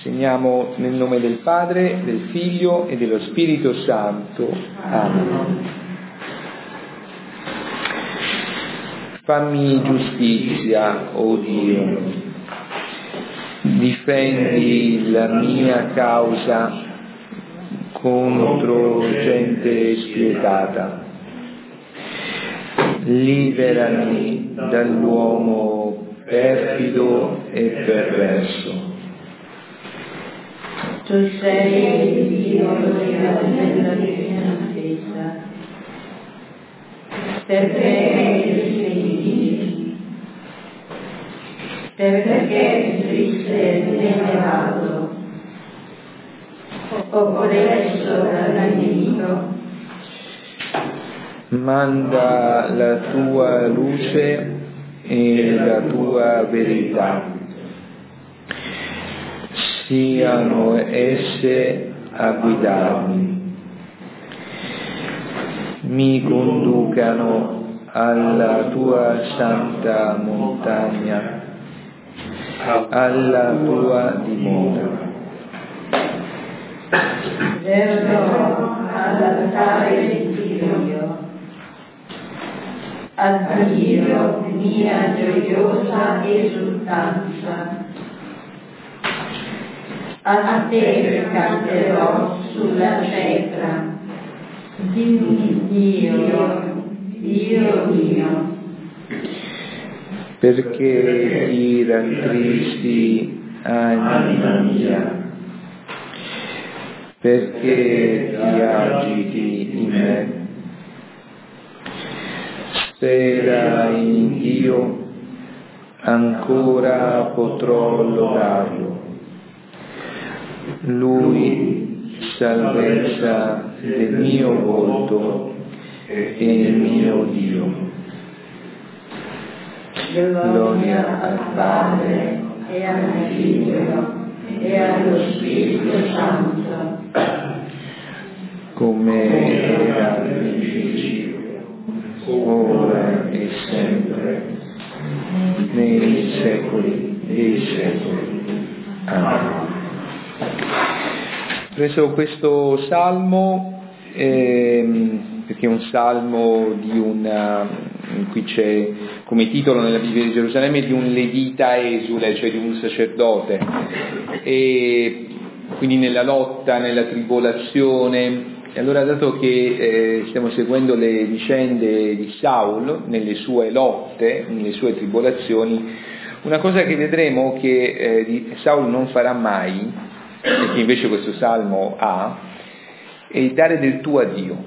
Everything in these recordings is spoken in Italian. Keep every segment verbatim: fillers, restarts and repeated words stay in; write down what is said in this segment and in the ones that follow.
Segniamo nel nome del Padre, del Figlio e dello Spirito Santo. Amen. Fammi giustizia, o Dio, difendi la mia causa contro gente spietata. Liberami dall'uomo perfido e perverso. Tu sei il Dio della difesa, perché sei perché sei elevato, oppresso dal nemico. Manda la tua luce e la tua verità. Siano esse a guidarmi, mi conducano alla tua santa montagna, alla tua dimora. Verrò all'altare di Dio, a Dio mia gioiosa esultanza. A te canterò sulla cetra, dimmi Dio, Dio mio. Perché ti rattristi, anima mia? Perché ti agiti in me? Spera in Dio, ancora potrò lodarlo. Lui, salvezza del mio volto e mio Dio. Gloria al Padre e al Figlio e allo Spirito Santo, come era nel principio, ora e sempre, nei secoli dei secoli. Amen. Ho preso questo salmo ehm, perché è un salmo di una, qui c'è come titolo nella Bibbia di Gerusalemme, di un levita esule, cioè di un sacerdote, e quindi nella lotta, nella tribolazione. E allora, dato che eh, stiamo seguendo le vicende di Saul nelle sue lotte, nelle sue tribolazioni, una cosa che vedremo che eh, di Saul non farà mai, e che invece questo salmo ha, è dare del tuo a Dio.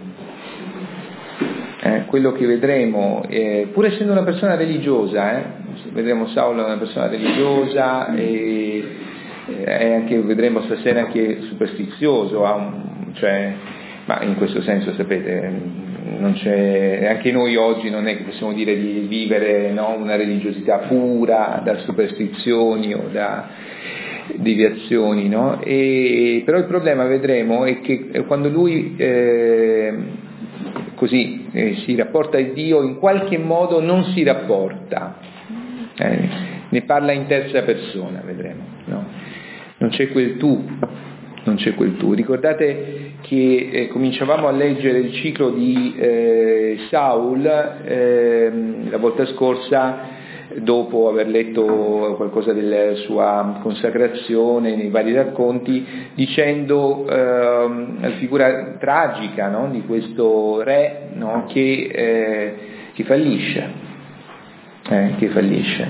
Eh, quello che vedremo, eh, pur essendo una persona religiosa, eh, vedremo Saulo una persona religiosa e eh, anche, vedremo stasera anche superstizioso, ha un, cioè, ma in questo senso sapete, non c'è, anche noi oggi non è che possiamo dire di vivere, no, una religiosità pura da superstizioni o da deviazioni, no? E, però il problema, vedremo, è che quando lui eh, così eh, si rapporta a Dio, in qualche modo non si rapporta, eh, ne parla in terza persona, vedremo, no? Non c'è quel tu, non c'è quel tu. Ricordate che eh, cominciavamo a leggere il ciclo di eh, Saul eh, la volta scorsa, dopo aver letto qualcosa della sua consacrazione nei vari racconti, dicendo ehm, la figura tragica, no, di questo re, no, che, eh, che fallisce, eh, che fallisce.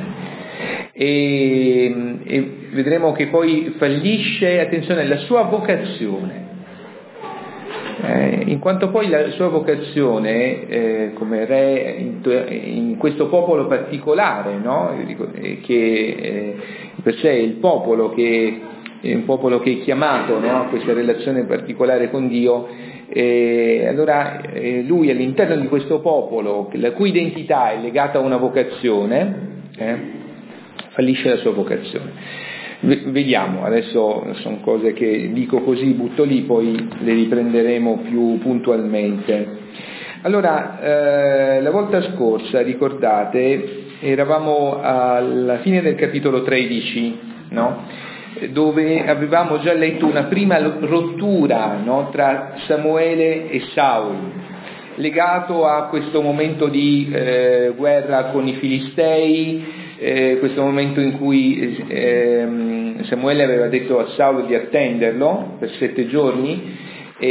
E, e vedremo che poi fallisce, attenzione, la sua vocazione. Eh, in quanto poi la sua vocazione eh, come re in, in questo popolo particolare, no? eh, che eh, per sé è il popolo che è un popolo che è chiamato, no, a questa relazione particolare con Dio, e allora eh, lui all'interno di questo popolo, la cui identità è legata a una vocazione, eh, fallisce la sua vocazione. Vediamo, adesso sono cose che dico così, butto lì, poi le riprenderemo più puntualmente. Allora, eh, la volta scorsa, ricordate, eravamo alla fine del capitolo tredici, no? dove avevamo già letto una prima rottura, no, tra Samuele e Saul, legato a questo momento di eh, guerra con i Filistei, eh, questo momento in cui eh, Samuele aveva detto a Saulo di attenderlo per sette giorni,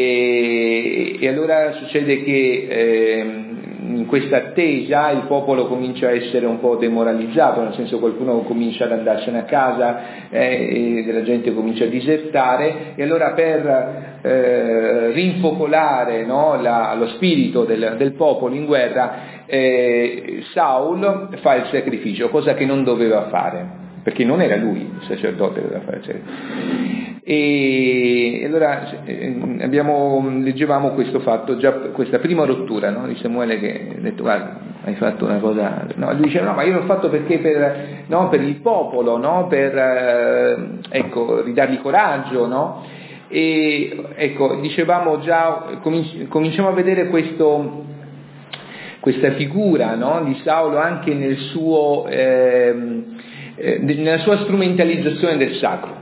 e, e allora succede che eh, in questa attesa il popolo comincia a essere un po' demoralizzato, nel senso qualcuno comincia ad andarsene a casa, eh, e la gente comincia a disertare, e allora per eh, rinfocolare, no, la, lo spirito del, del popolo in guerra, eh, Saul fa il sacrificio, cosa che non doveva fare, perché non era lui il sacerdote che doveva fare il sacrificio. E allora eh, abbiamo, leggevamo questo fatto, già questa prima rottura, no, di Samuele, che ha detto guarda, hai fatto una cosa, no, lui diceva no, ma io l'ho fatto perché per, no, per il popolo, no, per eh, ecco, ridargli coraggio, no? E ecco, dicevamo già, cominci, cominciamo a vedere questo, questa figura, no, di Saulo anche nel suo, eh, eh, nella sua strumentalizzazione del sacro.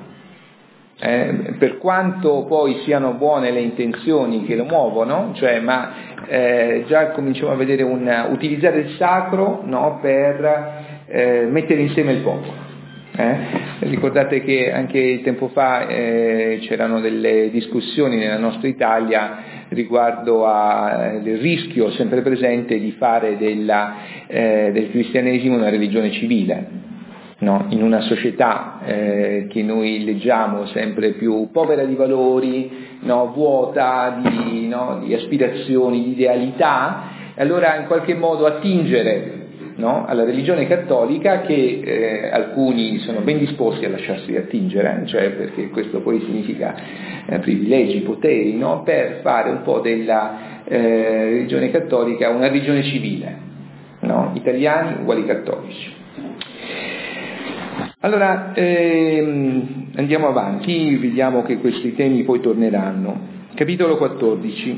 Eh, per quanto poi siano buone le intenzioni che lo muovono, cioè, ma eh, già cominciamo a vedere un utilizzare il sacro, no, per eh, mettere insieme il popolo. Eh? Ricordate che anche tempo fa eh, c'erano delle discussioni nella nostra Italia riguardo al rischio sempre presente di fare della, eh, del cristianesimo una religione civile. No, in una società eh, che noi leggiamo sempre più povera di valori, no, vuota di, no, di aspirazioni, di idealità, allora in qualche modo attingere, no, alla religione cattolica, che eh, alcuni sono ben disposti a lasciarsi attingere, cioè perché questo poi significa eh, privilegi, poteri, no, per fare un po' della eh, religione cattolica una religione civile, no? Italiani uguali cattolici. Allora ehm, andiamo avanti, vediamo che questi temi poi torneranno. Capitolo quattordici.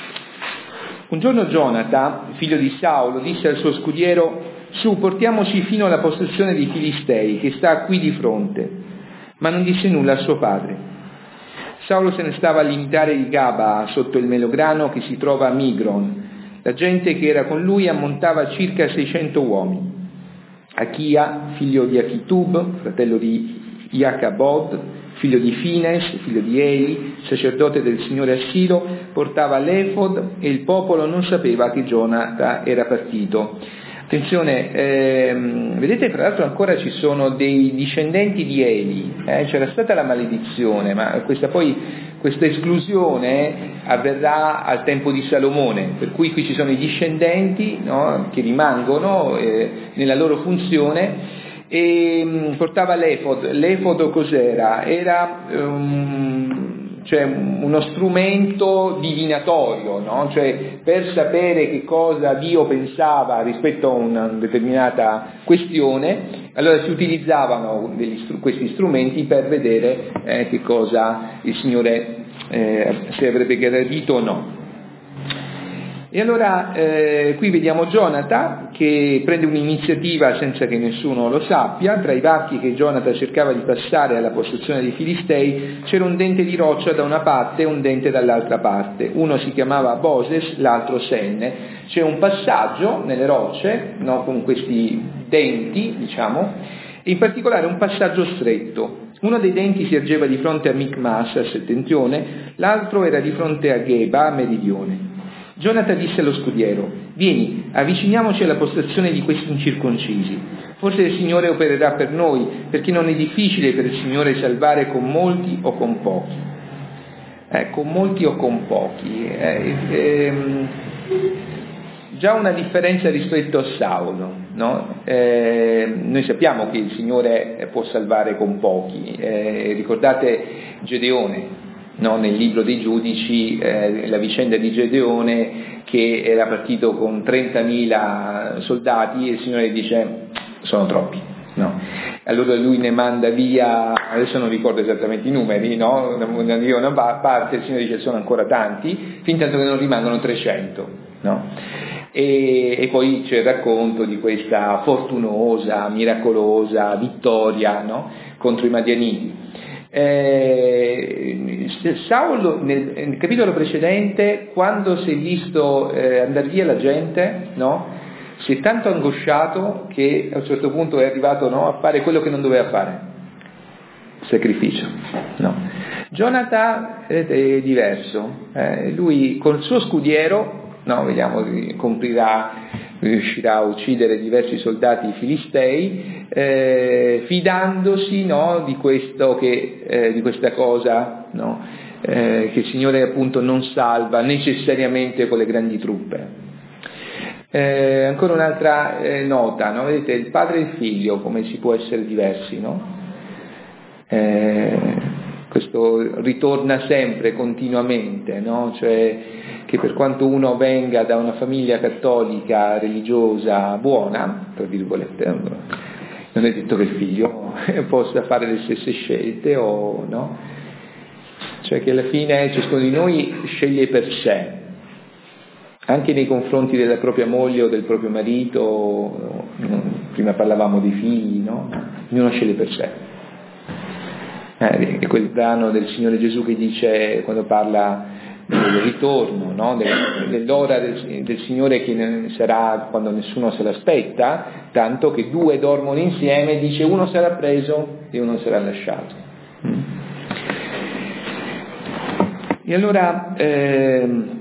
Un giorno Gionata, figlio di Saulo, disse al suo scudiero: su, portiamoci fino alla possessione dei Filistei, che sta qui di fronte. Ma non disse nulla a suo padre. Saulo se ne stava al limitare di Gaba, sotto il melograno che si trova a Migron. La gente che era con lui ammontava circa seicento uomini. Achia, figlio di Achitub, fratello di Iacabod, figlio di Fines, figlio di Eli, sacerdote del Signore a Silo, portava l'efod, e il popolo non sapeva che Gionata era partito. Attenzione, ehm, vedete, tra l'altro ancora ci sono dei discendenti di Eli, eh? C'era stata la maledizione, ma questa poi questa esclusione avverrà al tempo di Salomone, per cui qui ci sono i discendenti, no, che rimangono eh, nella loro funzione. E mh, portava l'efod. L'efod cos'era? Era um, cioè uno strumento divinatorio, no? Cioè per sapere che cosa Dio pensava rispetto a una determinata questione, allora si utilizzavano degli, questi strumenti per vedere eh, che cosa il Signore eh, se avrebbe gradito o no. E allora eh, qui vediamo Gionata che prende un'iniziativa senza che nessuno lo sappia. Tra i varchi che Gionata cercava di passare alla possessione dei Filistei c'era un dente di roccia da una parte e un dente dall'altra parte. Uno si chiamava Boses, l'altro Senne. C'è un passaggio nelle rocce, no, con questi denti, diciamo, e in particolare un passaggio stretto. Uno dei denti si ergeva di fronte a Micmas, a settentrione, l'altro era di fronte a Geba, a meridione. Gionata disse allo scudiero: vieni, avviciniamoci alla postazione di questi incirconcisi. Forse il Signore opererà per noi, perché non è difficile per il Signore salvare con molti o con pochi. Eh, con molti o con pochi. Eh, ehm, già una differenza rispetto a Saulo, no? Eh, noi sappiamo che il Signore può salvare con pochi. Eh, ricordate Gedeone? No, nel libro dei giudici, eh, la vicenda di Gedeone, che era partito con trentamila soldati e il Signore dice sono troppi, no? Allora lui ne manda via, adesso non ricordo esattamente i numeri, no? Ne via una parte, il Signore dice sono ancora tanti, fin tanto che non rimangono trecento, no? E, e poi c'è il racconto di questa fortunosa, miracolosa vittoria, no? Contro i Madianiti. Eh, Saulo nel, nel capitolo precedente, quando si è visto eh, andare via la gente, no? Si è tanto angosciato che a un certo punto è arrivato, no, a fare quello che non doveva fare, sacrificio, no? Jonathan è diverso, eh, lui col suo scudiero, no, vediamo, comprirà, riuscirà a uccidere diversi soldati filistei, eh, fidandosi, no, di questo che, eh, di questa cosa, no, eh, che il Signore appunto non salva necessariamente con le grandi truppe. Eh, ancora un'altra eh, nota, no? Vedete, il padre e il figlio come si può essere diversi, no? Eh, questo ritorna sempre, continuamente, no? Cioè che per quanto uno venga da una famiglia cattolica religiosa buona, tra virgolette, non è detto che il figlio possa fare le stesse scelte, o no? Cioè che alla fine ciascuno di noi sceglie per sé, anche nei confronti della propria moglie o del proprio marito. Prima parlavamo dei figli, no? Ognuno sceglie per sé. Eh, è quel brano del Signore Gesù che dice, quando parla del ritorno, no? Del, dell'ora del, del Signore che sarà quando nessuno se l'aspetta, tanto che due dormono insieme, dice uno sarà preso e uno sarà lasciato. E allora ehm,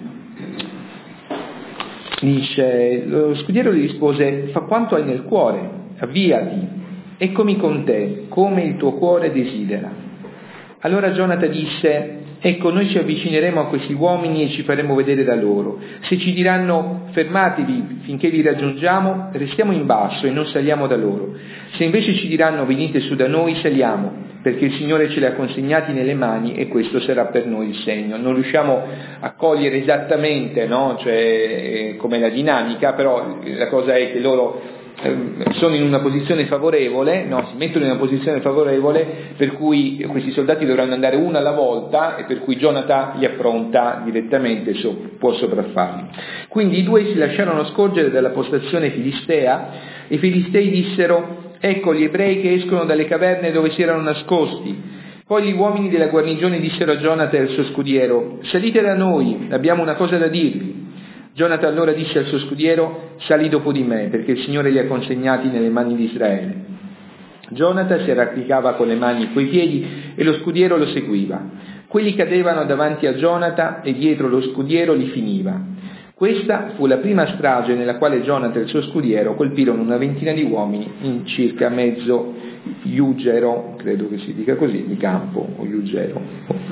dice, lo scudiero gli rispose: fa quanto hai nel cuore, avviati, eccomi con te, come il tuo cuore desidera. Allora Jonathan disse: ecco, noi ci avvicineremo a questi uomini e ci faremo vedere da loro. Se ci diranno fermatevi finché li raggiungiamo, restiamo in basso e non saliamo da loro. Se invece ci diranno venite su da noi, saliamo, perché il Signore ce li ha consegnati nelle mani e questo sarà per noi il segno. Non riusciamo a cogliere esattamente, no? Cioè, come la dinamica, però la cosa è che loro sono in una posizione favorevole, no? Si mettono in una posizione favorevole per cui questi soldati dovranno andare uno alla volta e per cui Jonathan li affronta direttamente, so, può sopraffarli. Quindi i due si lasciarono scorgere dalla postazione filistea e i filistei dissero: ecco gli ebrei che escono dalle caverne dove si erano nascosti. Poi gli uomini della guarnigione dissero a Jonathan e al suo scudiero: salite da noi, abbiamo una cosa da dirvi. Jonathan allora disse al suo scudiero: sali dopo di me, perché il Signore li ha consegnati nelle mani di Israele. Jonathan si arrampicava con le mani coi piedi e lo scudiero lo seguiva. Quelli cadevano davanti a Jonathan e dietro lo scudiero li finiva. Questa fu la prima strage nella quale Jonathan e il suo scudiero colpirono una ventina di uomini in circa mezzo iugero, credo che si dica così, di campo, o iugero.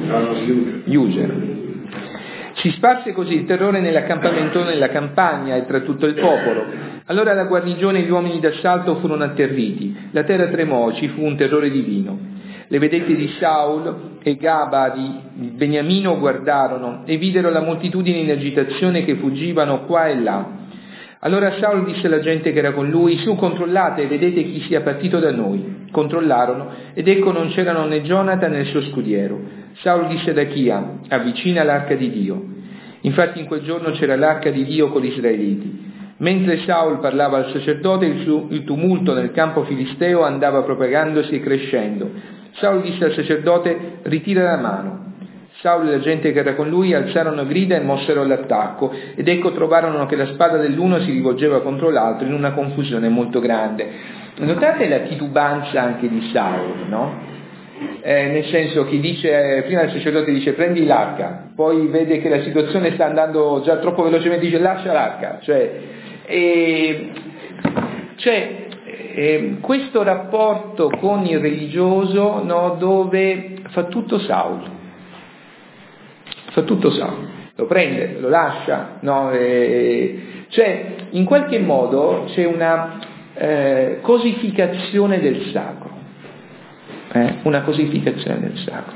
Iugero. Si sparse così il terrore nell'accampamento, nella campagna e tra tutto il popolo. Allora la guarnigione e gli uomini d'assalto furono atterriti, la terra tremò, ci fu un terrore divino. Le vedette di Saul e Gaba di Beniamino guardarono e videro la moltitudine in agitazione che fuggivano qua e là. Allora Saul disse alla gente che era con lui: su, controllate e vedete chi sia partito da noi. Controllarono ed ecco non c'erano né Jonathan né il suo scudiero. Saul disse ad Achia: avvicina l'arca di Dio. Infatti in quel giorno c'era l'arca di Dio con gli israeliti. Mentre Saul parlava al sacerdote, il, su, il tumulto nel campo filisteo andava propagandosi e crescendo. Saul disse al sacerdote: ritira la mano. Saul e la gente che era con lui alzarono grida e mossero all'attacco, ed ecco trovarono che la spada dell'uno si rivolgeva contro l'altro in una confusione molto grande. Notate la titubanza anche di Saul, no? Eh, nel senso che dice, prima il sacerdote dice prendi l'arca, poi vede che la situazione sta andando già troppo velocemente, dice lascia l'arca, cioè, eh, cioè eh, questo rapporto con il religioso, no, dove fa tutto Saul. Fa tutto Saul, lo prende, lo lascia, no? E, cioè in qualche modo c'è una eh, cosificazione del sacro, eh? una cosificazione del sacro.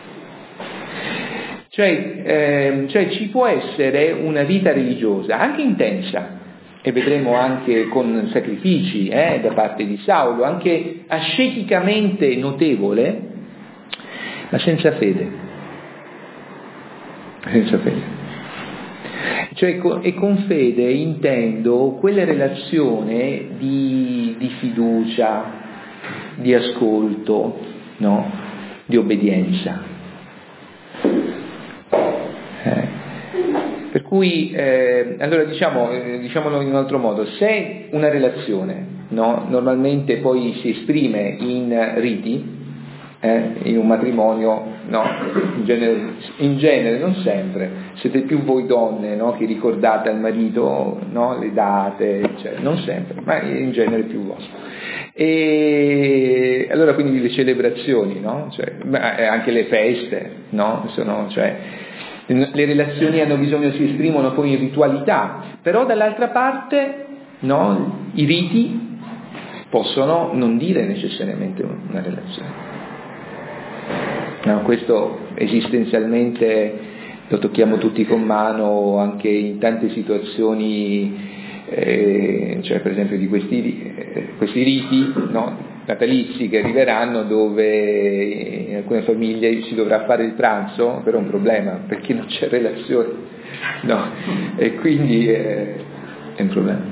Cioè, eh, cioè ci può essere una vita religiosa anche intensa, e vedremo anche con sacrifici eh, da parte di Saulo, anche asceticamente notevole, ma senza fede. Senza fede. Cioè, e con fede intendo quella relazione di, di fiducia, di ascolto, no? di obbedienza. Eh. Per cui, eh, allora diciamo, eh, diciamolo in un altro modo, se una relazione, no, normalmente poi si esprime in riti, eh, in un matrimonio, no, in genere, in genere, non sempre, siete più voi donne, no, che ricordate al marito, no, le date, cioè, non sempre, ma in genere più vostro. E allora quindi le celebrazioni, no, cioè, anche le feste, no, sono, cioè, le relazioni hanno bisogno, si esprimono poi in ritualità, però dall'altra parte, no, i riti possono non dire necessariamente una relazione. No, questo esistenzialmente lo tocchiamo tutti con mano anche in tante situazioni, eh, cioè per esempio di questi, eh, questi riti, no, natalizi che arriveranno, dove in alcune famiglie si dovrà fare il pranzo, però è un problema perché non c'è relazione, no, e quindi eh, è un problema.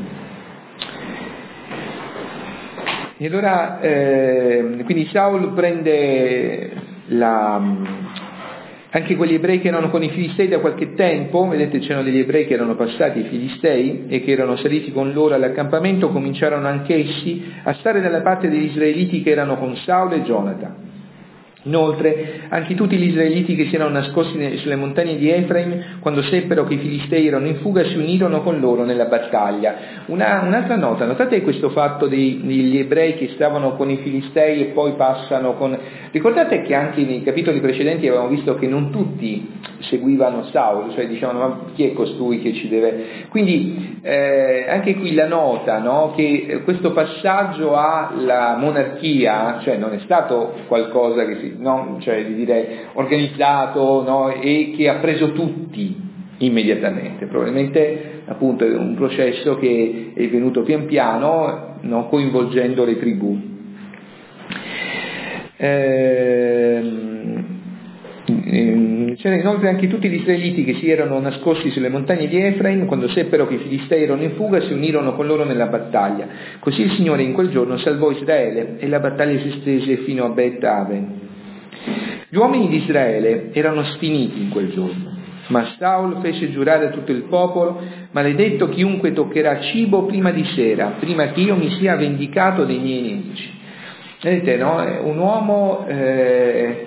E allora eh, quindi Saul prende la, anche quegli ebrei che erano con i filistei da qualche tempo, vedete c'erano degli ebrei che erano passati ai filistei e che erano saliti con loro all'accampamento, cominciarono anch'essi a stare dalla parte degli israeliti che erano con Saul e Gionatan. Inoltre, anche tutti gli israeliti che si erano nascosti sulle montagne di Efraim, quando seppero che i filistei erano in fuga, si unirono con loro nella battaglia. Una, un'altra nota, notate questo fatto dei, degli ebrei che stavano con i filistei e poi passano con... Ricordate che anche nei capitoli precedenti avevamo visto che non tutti seguivano Saul, cioè dicevano ma chi è costui che ci deve... Quindi eh, anche qui la nota, no, che questo passaggio alla monarchia, cioè non è stato qualcosa che si... No, cioè di dire organizzato, no, e che ha preso tutti immediatamente, probabilmente appunto è un processo che è venuto pian piano, no, coinvolgendo le tribù. Ehm, c'erano inoltre anche tutti gli israeliti che si erano nascosti sulle montagne di Efraim, quando seppero che i filistei erano in fuga, si unirono con loro nella battaglia. Così il Signore in quel giorno salvò Israele e la battaglia si stese fino a Bet Aven. Gli uomini di Israele erano sfiniti in quel giorno, ma Saul fece giurare a tutto il popolo: maledetto chiunque toccherà cibo prima di sera, prima che io mi sia vendicato dei miei nemici. Vedete, no? Un uomo, eh,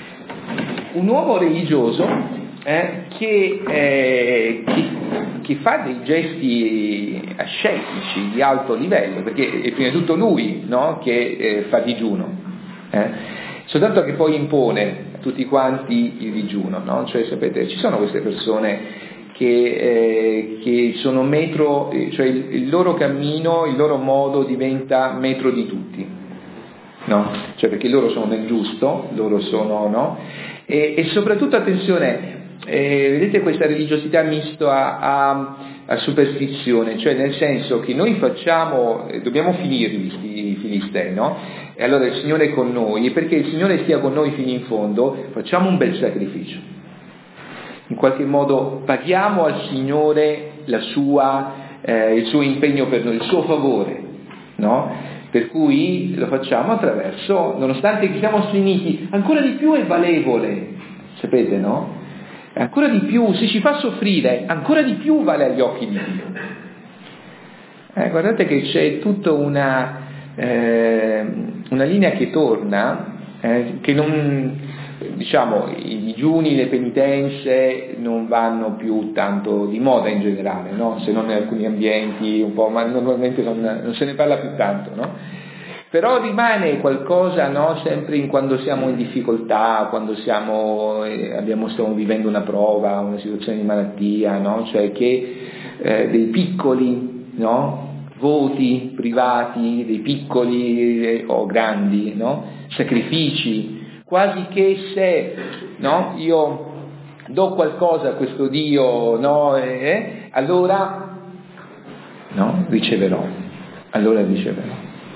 un uomo religioso eh, che, eh, che, che fa dei gesti ascetici di alto livello, perché è prima di tutto lui, no? che eh, fa digiuno. Eh? Soltanto che poi impone a tutti quanti il digiuno, no? Cioè sapete, ci sono queste persone che, eh, che sono metro, cioè il, il loro cammino, il loro modo diventa metro di tutti, no? Cioè perché loro sono nel giusto, loro sono, no? E, e soprattutto attenzione, eh, vedete questa religiosità mista a, a, a superstizione, cioè nel senso che noi facciamo, eh, dobbiamo finirli i filistei, no? E allora il Signore è con noi, e perché il Signore stia con noi fino in fondo, facciamo un bel sacrificio. In qualche modo paghiamo al Signore la sua, eh, il suo impegno per noi, il suo favore, no? Per cui lo facciamo attraverso, nonostante che siamo sfiniti, ancora di più è valevole, sapete, no? Ancora di più, se ci fa soffrire, ancora di più vale agli occhi di Dio. Eh, guardate che c'è tutta una... Eh, una linea che torna, eh, che non, diciamo, i digiuni, le penitenze non vanno più tanto di moda in generale, no? Se non in alcuni ambienti un po', ma normalmente non, non se ne parla più tanto, no? Però rimane qualcosa, no? Sempre in quando siamo in difficoltà, quando siamo, eh, abbiamo, stiamo vivendo una prova, una situazione di malattia, no? Cioè che eh, dei piccoli, no? Voti privati, dei piccoli eh, o grandi, no? Sacrifici, quasi che se, no? Io do qualcosa a questo Dio, no? Eh, allora, no? Riceverò, allora riceverò.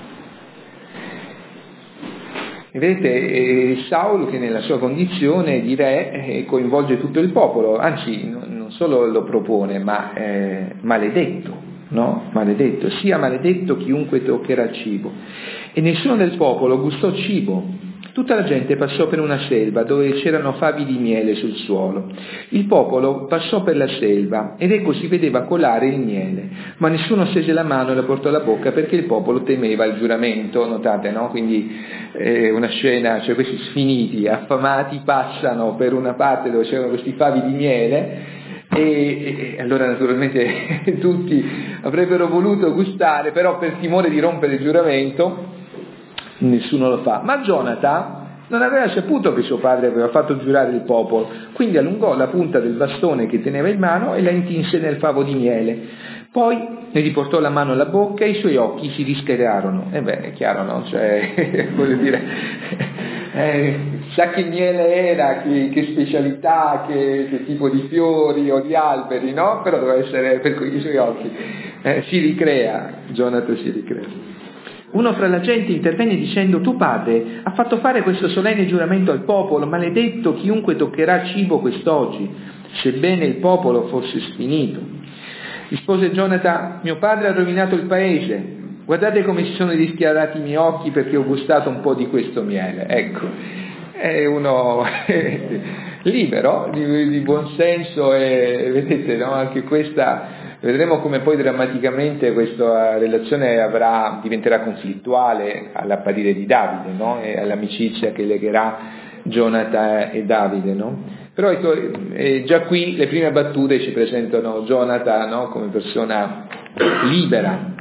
E vedete, eh, Saul, che nella sua condizione di re eh, coinvolge tutto il popolo, anzi non, non solo lo propone, ma eh, maledetto. No? Maledetto, sia maledetto chiunque toccherà cibo. E nessuno del popolo gustò cibo, Tutta la gente passò per una selva dove c'erano favi di miele sul suolo. Il popolo passò per la selva ed ecco si vedeva colare il miele, ma nessuno stese la mano e la portò alla bocca perché il popolo temeva il giuramento. Notate, no? Quindi eh, una scena, cioè questi sfiniti, affamati, passano per una parte dove c'erano questi favi di miele e, e allora naturalmente tutti avrebbero voluto gustare, però per timore di rompere il giuramento nessuno lo fa. Ma Jonathan non aveva saputo che suo padre aveva fatto giurare il popolo, quindi allungò la punta del bastone che teneva in mano e la intinse nel favo di miele. Poi ne riportò la mano alla bocca e i suoi occhi si rischiararono. E beh, è chiaro, no? Cioè, voglio dire, eh, sa che miele era, che, che specialità, che, che tipo di fiori o di alberi, no? Però doveva essere per cui i suoi occhi. Eh, si ricrea, Jonathan si ricrea. Uno fra la gente intervenne dicendo: tuo padre ha fatto fare questo solenne giuramento al popolo, maledetto chiunque toccherà cibo quest'oggi, sebbene il popolo fosse sfinito. Rispose Jonathan: mio padre ha rovinato il paese, guardate come si sono rischiarati i miei occhi perché ho gustato un po' di questo miele. Ecco, è uno libero, di, di buon senso, e vedete, no? Anche questa... Vedremo come poi drammaticamente questa relazione avrà, diventerà conflittuale all'apparire di Davide, no? E all'amicizia che legherà Jonathan e Davide, no? Però ecco, eh, già qui le prime battute ci presentano Jonathan, no? Come persona libera.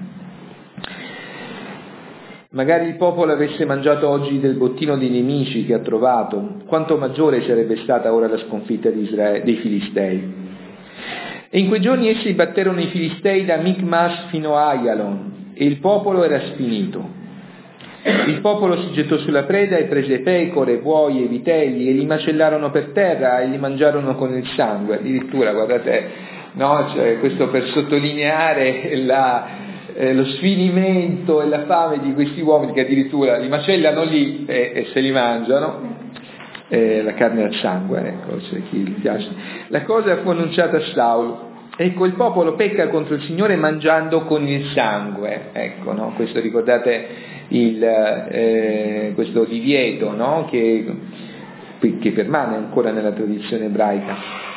Magari il popolo avesse mangiato oggi del bottino dei nemici che ha trovato, quanto maggiore sarebbe stata ora la sconfitta di Israele, dei Filistei. E in quei giorni essi batterono i Filistei da Micmas fino a Aialon, e il popolo era sfinito. Il popolo si gettò sulla preda e prese pecore, buoi e vitelli e li macellarono per terra e li mangiarono con il sangue. Addirittura, guardate, no? Cioè, questo per sottolineare la, eh, lo sfinimento e la fame di questi uomini che addirittura li macellano lì e, e se li mangiano. Eh, la carne al sangue, ecco, c'è chi gli piace. La cosa fu annunciata a Saulo. Ecco, il popolo pecca contro il Signore mangiando con il sangue. Ecco, no? Questo ricordate il, eh, questo divieto, no? Che, che permane ancora nella tradizione ebraica.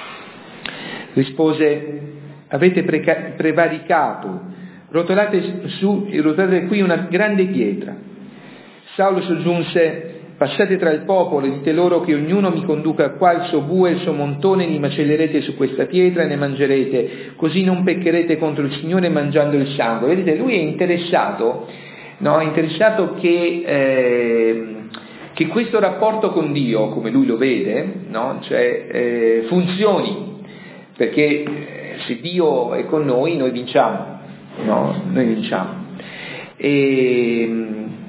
Rispose: avete preca- prevaricato, rotolate su, rotolate qui una grande pietra. Saulo soggiunse: passate tra il popolo e dite loro che ognuno mi conduca qua il suo bue e il suo montone, li macellerete su questa pietra e ne mangerete, così non peccherete contro il Signore mangiando il sangue. Vedete, lui è interessato, no? È interessato che, eh, che questo rapporto con Dio, come lui lo vede, no? Cioè, eh, funzioni, perché eh, se Dio è con noi, noi vinciamo, no? Noi vinciamo. E...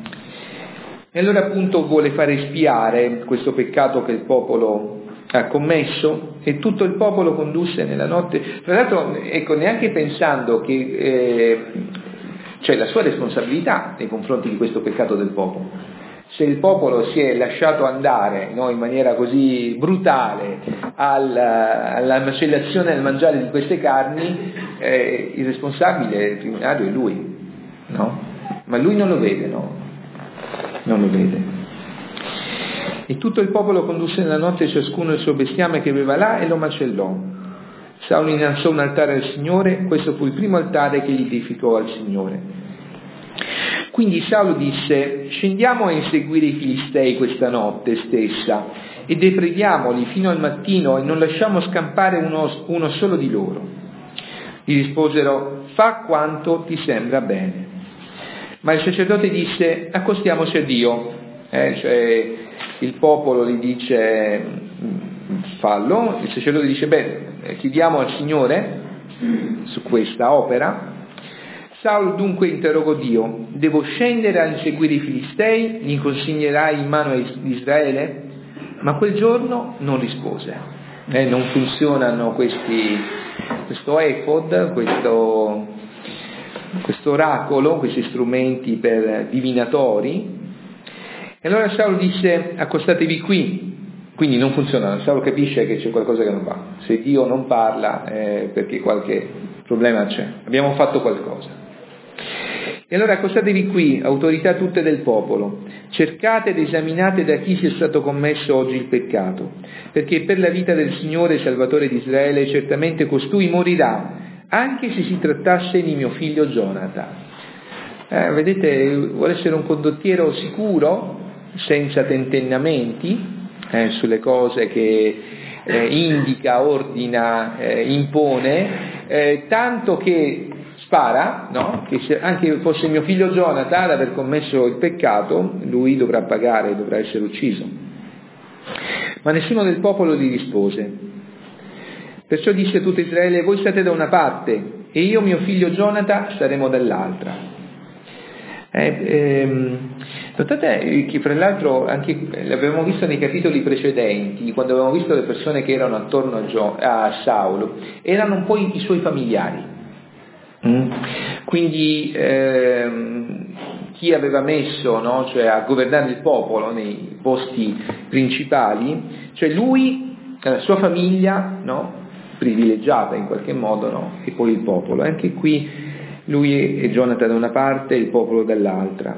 E allora appunto vuole fare espiare questo peccato che il popolo ha commesso, e tutto il popolo condusse nella notte. Tra l'altro, ecco, neanche pensando che eh, c'è la sua responsabilità nei confronti di questo peccato del popolo. Se il popolo si è lasciato andare, no, in maniera così brutale alla, alla macellazione e al mangiare di queste carni, eh, il responsabile, il primario è lui, no? Ma lui non lo vede, no? Non lo vede. E tutto il popolo condusse nella notte ciascuno il suo bestiame che aveva là e lo macellò. Saulo innalzò un altare al Signore, questo fu il primo altare che gli edificò al Signore. Quindi Saulo disse: scendiamo a inseguire i Filistei questa notte stessa e deprediamoli fino al mattino e non lasciamo scampare uno, uno solo di loro. Gli risposero: fa quanto ti sembra bene. Ma il sacerdote disse: accostiamoci a Dio. Eh, cioè il popolo gli dice: fallo. Il sacerdote dice: beh, chiediamo al Signore su questa opera. Saulo dunque interrogò Dio: devo scendere a inseguire i Filistei? Li consegnerai in mano a Israele? Ma quel giorno non rispose. Eh, non funzionano questi, questo efod, questo... questo oracolo, questi strumenti per divinatori. E allora Saulo disse: accostatevi qui. Quindi non funziona. Saulo capisce che c'è qualcosa che non va. Se Dio non parla è perché qualche problema c'è, abbiamo fatto qualcosa. E allora accostatevi qui, autorità tutte del popolo, cercate ed esaminate da chi sia stato commesso oggi il peccato, perché per la vita del Signore Salvatore di Israele certamente costui morirà, anche se si trattasse di mio figlio Gionatan. Eh, vedete, vuole essere un condottiero sicuro, senza tentennamenti eh, sulle cose che eh, indica, ordina, eh, impone, eh, tanto che spara, no? Che se anche fosse mio figlio Gionatan ad aver commesso il peccato, lui dovrà pagare, dovrà essere ucciso. Ma nessuno del popolo gli rispose. Perciò disse a tutto Israele: voi state da una parte e io, mio figlio Gionatan, staremo dall'altra. Eh, ehm, notate che fra l'altro anche l'abbiamo visto nei capitoli precedenti, quando avevamo visto le persone che erano attorno a, Gio, a Saulo, erano un po' i, i suoi familiari. Mm. Quindi ehm, chi aveva messo, no, cioè a governare il popolo nei posti principali, cioè lui, la sua famiglia, no, privilegiata in qualche modo, no, e poi il popolo. Anche qui lui e Gionatan da una parte e il popolo dall'altra.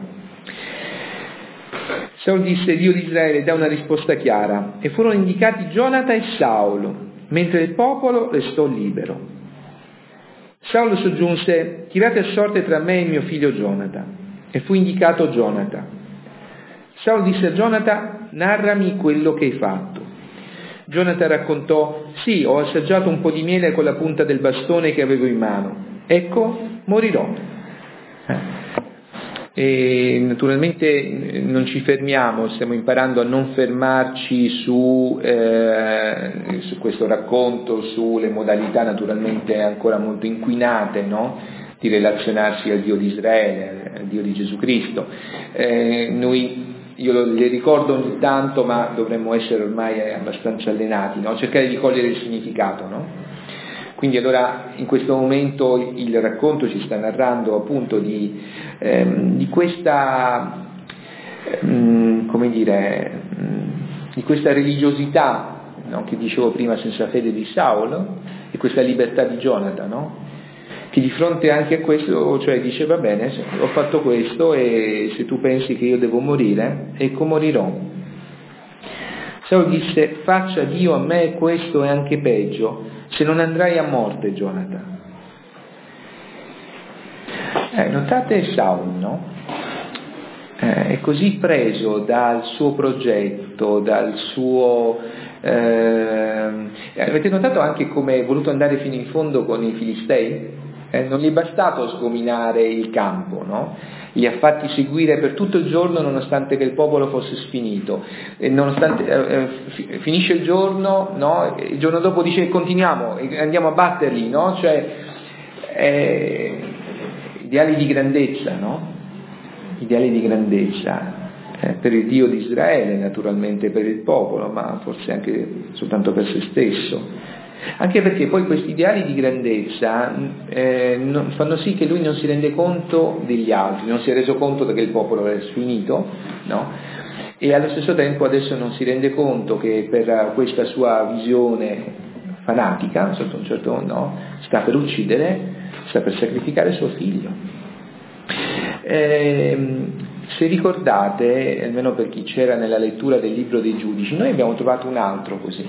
Saul disse: Dio di Israele dà una risposta chiara, e furono indicati Gionatan e Saulo, mentre il popolo restò libero. Saulo soggiunse: tirate a sorte tra me e mio figlio Gionatan, e fu indicato Gionatan. Saulo disse a Gionatan: narrami quello che hai fatto. Gionatan raccontò: sì, ho assaggiato un po' di miele con la punta del bastone che avevo in mano, ecco, morirò. E naturalmente non ci fermiamo, stiamo imparando a non fermarci su, eh, su questo racconto, sulle modalità naturalmente ancora molto inquinate, no? Di relazionarsi al Dio di Israele, al Dio di Gesù Cristo. Eh, noi, io le ricordo ogni tanto, ma dovremmo essere ormai abbastanza allenati, no? Cercare di cogliere il significato, no? Quindi allora in questo momento il racconto ci sta narrando appunto di, ehm, di questa, ehm, come dire, di questa religiosità, no? Che dicevo prima, senza fede di Saulo, e questa libertà di Gionatan, no? Che di fronte anche a questo, cioè dice: va bene, ho fatto questo e se tu pensi che io devo morire, ecco, morirò. Saulo disse: faccia Dio a me questo e anche peggio, se non andrai a morte, Gionatan. Eh, notate Saulo, no? Eh, è così preso dal suo progetto, dal suo... Eh, avete notato anche come è voluto andare fino in fondo con i Filistei? Eh, non gli è bastato sgominare il campo, no? Li ha fatti seguire per tutto il giorno nonostante che il popolo fosse sfinito, e nonostante eh, eh, finisce il giorno, no? Il giorno dopo dice: continuiamo, andiamo a batterli, no? Cioè eh, ideali di grandezza, no? Ideali di grandezza eh, per il Dio di Israele, naturalmente per il popolo, ma forse anche soltanto per se stesso. Anche perché poi questi ideali di grandezza eh, non, fanno sì che lui non si rende conto degli altri, non si è reso conto che il popolo è sfinito, no? E allo stesso tempo adesso non si rende conto che per questa sua visione fanatica, sotto un certo no, sta per uccidere, sta per sacrificare suo figlio. Eh, se ricordate, almeno per chi c'era nella lettura del libro dei Giudici, noi abbiamo trovato un altro così,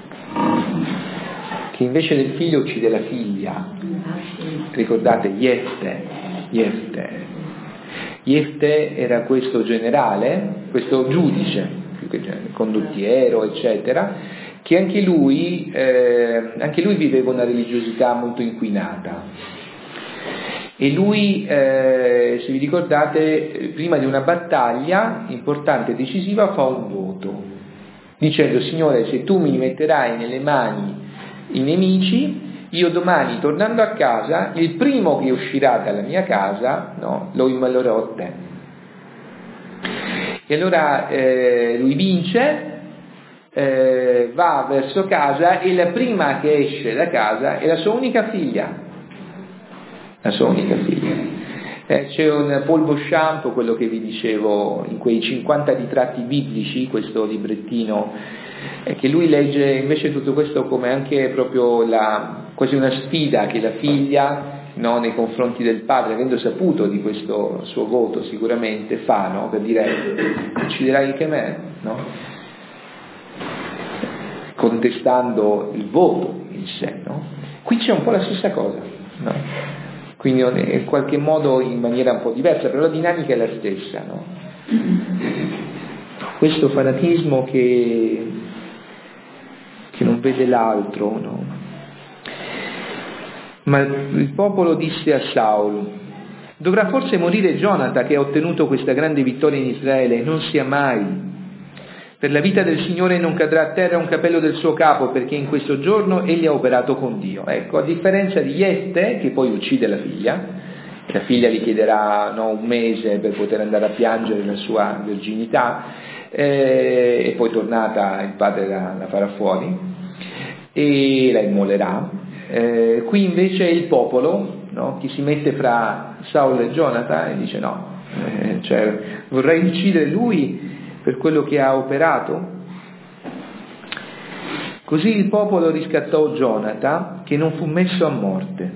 che invece del figlio uccide la figlia. Ricordate Jefte? Jefte. Jefte era questo generale, questo giudice, condottiero, eccetera, che anche lui, eh, anche lui viveva una religiosità molto inquinata. E lui, eh, se vi ricordate, prima di una battaglia importante e decisiva fa un voto, dicendo: Signore, se tu mi metterai nelle mani i nemici, io domani, tornando a casa, il primo che uscirà dalla mia casa, no, lo immolerò a te. E allora eh, lui vince, eh, va verso casa, e la prima che esce da casa è la sua unica figlia. La sua unica figlia. Eh, c'è un Paul Beauchamp, quello che vi dicevo, in quei cinquanta ritratti biblici, questo librettino, che lui legge invece tutto questo come anche proprio la, quasi una sfida che la figlia no, nei confronti del padre, avendo saputo di questo suo voto sicuramente, fa, no, per dire ucciderai anche me, no? Contestando il voto in sé, no? Qui c'è un po' la stessa cosa, no? Quindi in qualche modo in maniera un po' diversa, però la dinamica è la stessa, no? Questo fanatismo che, che non vede l'altro, no? Ma il popolo disse a Saul: dovrà forse morire Gionatan, che ha ottenuto questa grande vittoria in Israele, e non sia mai. Per la vita del Signore non cadrà a terra un capello del suo capo, perché in questo giorno egli ha operato con Dio. Ecco, a differenza di Jefte, che poi uccide la figlia, la figlia gli chiederà, no, un mese per poter andare a piangere la sua verginità, eh, e poi tornata il padre la, la farà fuori e la immolerà. Eh, qui invece è il popolo, no, che si mette fra Saul e Gionatan e dice no, eh, cioè vorrei uccidere lui per quello che ha operato. Così il popolo riscattò Gionatan, che non fu messo a morte.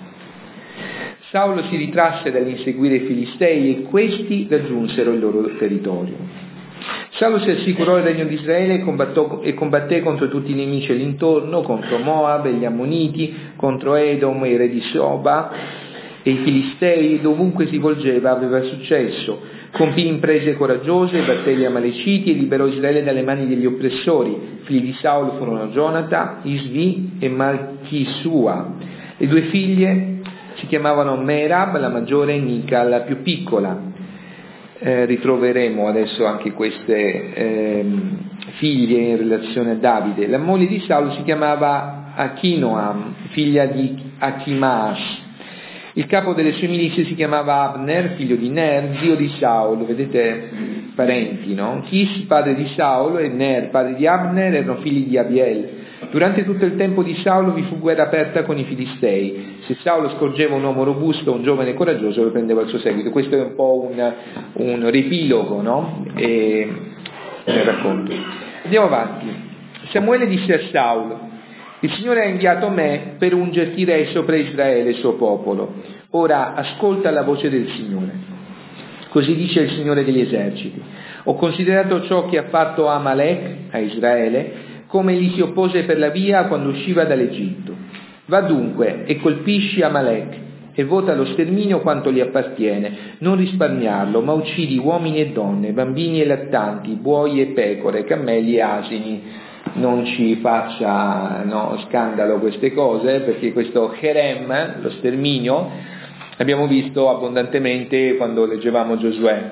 Saulo si ritrasse dall'inseguire i Filistei e questi raggiunsero il loro territorio. Saulo si assicurò il regno di Israele e combatté contro tutti i nemici all'intorno, contro Moab e gli Ammoniti, contro Edom e i re di Soba e i Filistei. Dovunque si volgeva aveva successo. Compì imprese coraggiose, batté gli Amaleciti e liberò Israele dalle mani degli oppressori. Figli di Saulo furono Gionatan, Isvi e Malchisua. Le due figlie si chiamavano Merab, la maggiore, e Mica, la più piccola. Eh, ritroveremo adesso anche queste eh, figlie in relazione a Davide. La moglie di Saulo si chiamava Achinoam, figlia di Achimaas. Il capo delle sue milizie si chiamava Abner, figlio di Ner, zio di Saulo. Vedete, parenti, no? Chis, padre di Saulo, e Ner, padre di Abner, erano figli di Abiel. Durante tutto il tempo di Saulo vi fu guerra aperta con i Filistei. Se Saulo scorgeva un uomo robusto, un giovane coraggioso, lo prendeva al suo seguito. Questo è un po' un, un riepilogo, no? E, nel racconto. Andiamo avanti. Samuele disse a Saulo: il Signore ha inviato me per ungerti re sopra Israele, il suo popolo. Ora ascolta la voce del Signore. Così dice il Signore degli eserciti: ho considerato ciò che ha fatto Amalek a Israele, come gli si oppose per la via quando usciva dall'Egitto. Va dunque e colpisci Amalek e vota lo sterminio quanto gli appartiene, non risparmiarlo, ma uccidi uomini e donne, bambini e lattanti, buoi e pecore, cammelli e asini. Non ci faccia, no, scandalo queste cose, perché questo Cherem, lo sterminio, l'abbiamo visto abbondantemente quando leggevamo Giosuè.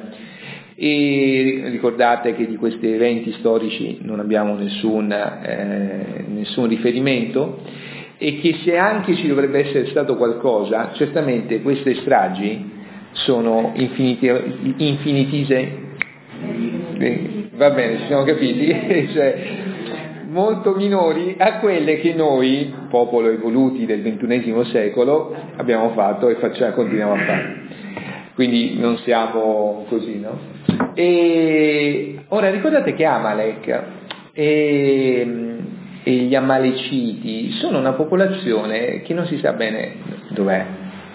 E ricordate che di questi eventi storici non abbiamo nessun, eh, nessun riferimento, e che se anche ci dovrebbe essere stato qualcosa, certamente queste stragi sono infiniti, infinitise, eh, va bene, ci siamo capiti, cioè, molto minori a quelle che noi, popolo evoluti del ventunesimo secolo, abbiamo fatto e facciamo, continuiamo a fare. Quindi non siamo così, no? E ora ricordate che Amalek e, e gli Amaleciti sono una popolazione che non si sa bene dov'è.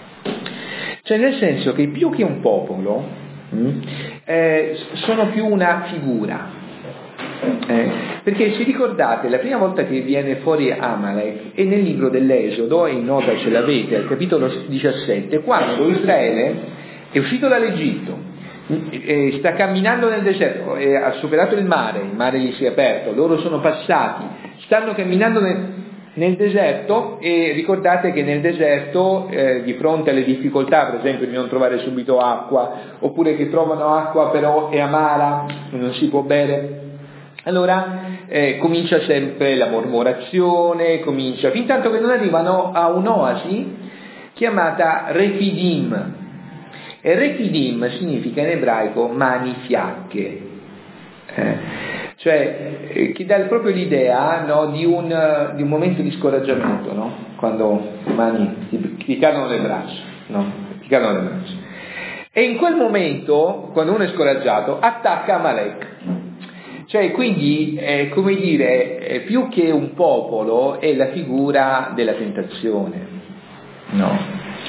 Cioè, nel senso che più che un popolo mh, eh, sono più una figura. Eh, perché se ricordate, la prima volta che viene fuori Amalek è nel libro dell'Esodo, e in nota ce l'avete, al capitolo diciassette, quando Israele è uscito dall'Egitto, eh, sta camminando nel deserto, eh, ha superato il mare, il mare gli si è aperto, loro sono passati, stanno camminando nel, nel deserto, e ricordate che nel deserto, eh, di fronte alle difficoltà, per esempio di non trovare subito acqua, oppure che trovano acqua però è amara, non si può bere, allora eh, comincia sempre la mormorazione, comincia, fin tanto che non arrivano a un'oasi chiamata Refidim. E Refidim significa in ebraico mani fiacche, eh, cioè eh, che dà proprio l'idea, no, di, un, di un momento di scoraggiamento, no? Quando le mani ti, ti cadono le braccia, no? Ti cadono le braccia. E in quel momento, quando uno è scoraggiato, attacca Amalek. Cioè, quindi, eh, come dire, eh, più che un popolo è la figura della tentazione, no?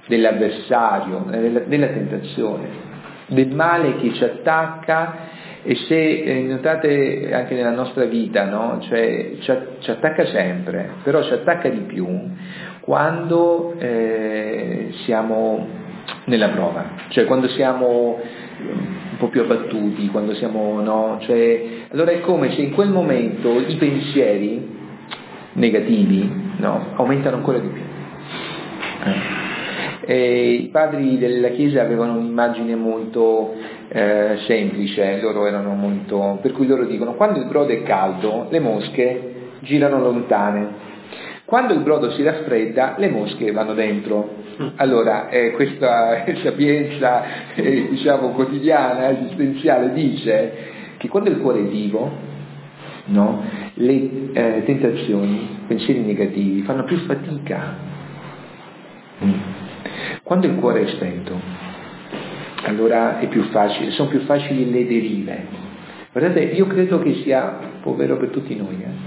dell'avversario, della, della tentazione, del male che ci attacca. E se eh, notate anche nella nostra vita, no? Cioè, ci, ci attacca sempre, però ci attacca di più quando eh, siamo nella prova, cioè quando siamo un po' più abbattuti, quando siamo, no? Cioè, allora è come se in quel momento i pensieri negativi, no? Aumentano ancora di più. Eh. E i padri della Chiesa avevano un'immagine molto eh, semplice, loro erano molto, per cui loro dicono: quando il brodo è caldo le mosche girano lontane, quando il brodo si raffredda le mosche vanno dentro. Allora eh, questa sapienza eh, diciamo quotidiana, esistenziale, dice che quando il cuore è vivo, no, le eh, tentazioni, pensieri negativi fanno più fatica. Mm. Quando il cuore è spento, allora è più facile, sono più facili le derive. Guardate, io credo che sia un po' vero per tutti noi. Eh.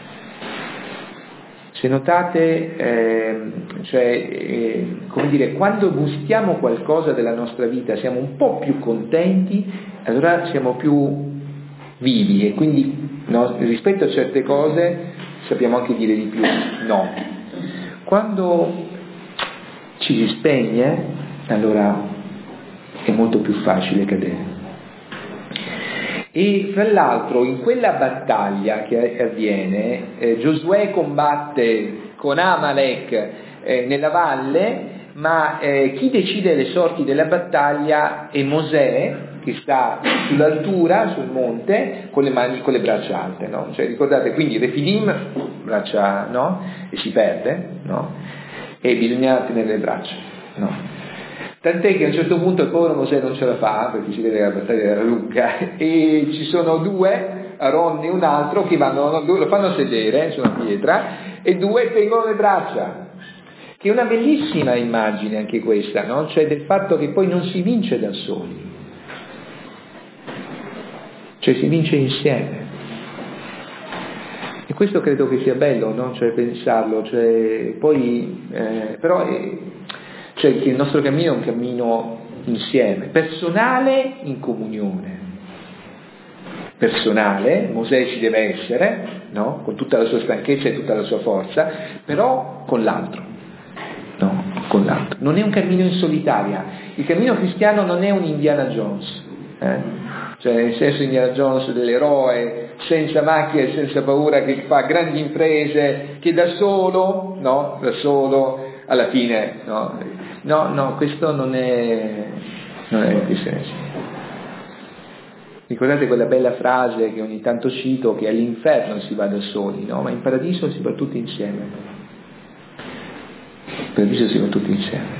Se notate, eh, cioè, eh, come dire, quando gustiamo qualcosa della nostra vita, siamo un po' più contenti, allora siamo più vivi e quindi, no, rispetto a certe cose sappiamo anche dire di più no. Quando ci si spegne, allora è molto più facile cadere. E fra l'altro in quella battaglia che avviene, eh, Giosuè combatte con Amalek eh, nella valle, ma eh, chi decide le sorti della battaglia è Mosè, che sta sull'altura, sul monte, con le mani, con le braccia alte, no? Cioè, ricordate, quindi Refidim, braccia, no? E si perde, no? E bisogna tenere le braccia, no? Tant'è che a un certo punto il povero Mosè non ce la fa, perché si vede che la battaglia era lunga, e ci sono due, Aaron e un altro, che vanno, lo fanno sedere su una pietra, e due tengono le braccia, che è una bellissima immagine anche questa, no? Cioè del fatto che poi non si vince da soli, cioè si vince insieme. E questo credo che sia bello, no? Cioè pensarlo, cioè poi eh, però è, cioè che il nostro cammino è un cammino insieme, personale in comunione. Personale, Mosè ci deve essere, no? Con tutta la sua stanchezza e tutta la sua forza, però con l'altro, no? Con l'altro. Non è un cammino in solitaria. Il cammino cristiano non è un Indiana Jones, eh? Cioè nel senso Indiana Jones dell'eroe senza macchia e senza paura, che fa grandi imprese, che da solo, no? Da solo alla fine, no? No, no, questo non è, non è il cristianesimo. Ricordate quella bella frase che ogni tanto cito, che all'inferno si va da soli, no? Ma in paradiso si va tutti insieme. In paradiso si va tutti insieme.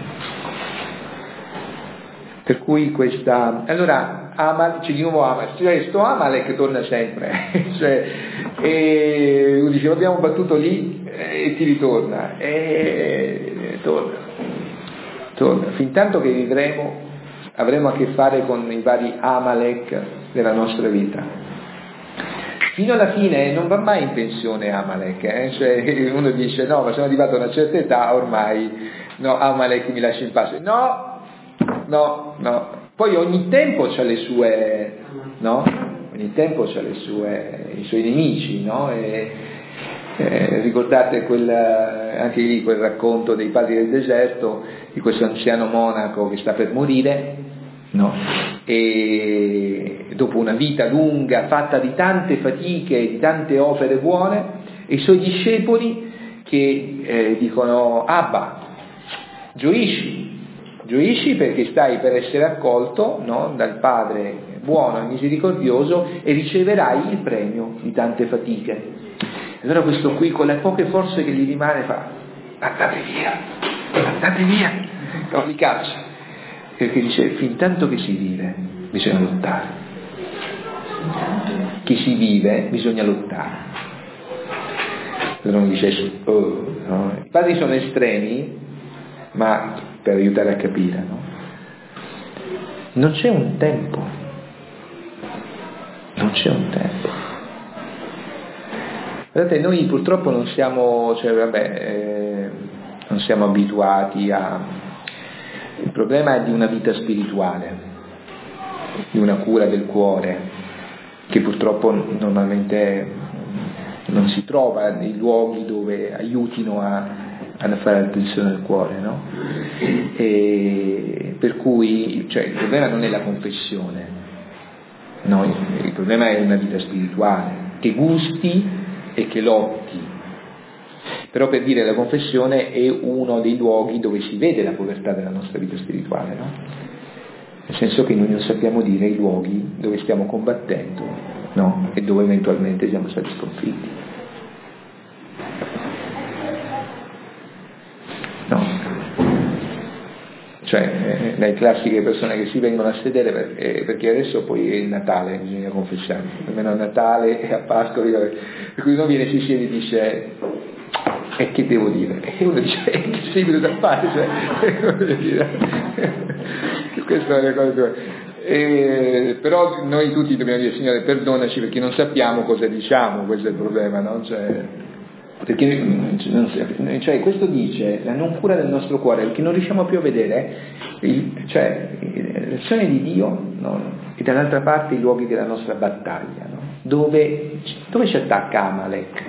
Per cui questa, allora Amal, c'è di nuovo Amalek, cioè sto Amalek torna sempre, cioè, e lui dice abbiamo battuto lì e ti ritorna, e torna, torna, fin tanto che vivremo avremo a che fare con i vari Amalek della nostra vita. Fino alla fine non va mai in pensione Amalek, eh? Cioè uno dice no, ma sono arrivato a una certa età ormai, no, Amalek mi lascia in pace, no, no, no, poi ogni tempo c'ha le sue, no? Ogni tempo c'ha le sue, i suoi nemici, no? E, eh, ricordate quel, anche lì quel racconto dei padri del deserto, di questo anziano monaco che sta per morire, no? E dopo una vita lunga, fatta di tante fatiche, di tante opere buone, e i suoi discepoli che eh, dicono Abba, gioisci, gioisci perché stai per essere accolto, no? Dal Padre buono e misericordioso e riceverai il premio di tante fatiche. Allora questo qui con le poche forze che gli rimane fa andate via, andate via, no, li caccia, perché dice fin tanto che si vive bisogna lottare, che si vive bisogna lottare. Allora non dice oh, no? I padri sono estremi, ma per aiutare a capire, no? Non c'è un tempo, non c'è un tempo. Guardate, noi purtroppo non siamo, cioè vabbè, eh, non siamo abituati a, Il problema è di una vita spirituale, di una cura del cuore, che purtroppo normalmente non si trova nei luoghi dove aiutino a a fare attenzione al cuore, no? E per cui, cioè, il problema non è la confessione, no? Il, il problema è una vita spirituale, che gusti e che lotti. Però, per dire, la confessione è uno dei luoghi dove si vede la povertà della nostra vita spirituale, no? Nel senso che noi non sappiamo dire i luoghi dove stiamo combattendo, no? E dove eventualmente siamo stati sconfitti. No, cioè eh, le classiche persone che si vengono a sedere per, eh, perché adesso poi è il Natale, bisogna confessare, almeno a Natale e a Pasqua, per cui uno viene, si siede e dice e che devo dire? E uno dice e che sei venuto a fare? Cioè, dire, questa è una cosa. Eh, però noi tutti dobbiamo dire Signore perdonaci perché non sappiamo cosa diciamo, questo è il problema, no? Cioè, perché cioè, questo dice la non cura del nostro cuore, perché non riusciamo più a vedere il, cioè, l'azione di Dio, no? E dall'altra parte i luoghi della nostra battaglia, no? dove, dove ci attacca Amalek?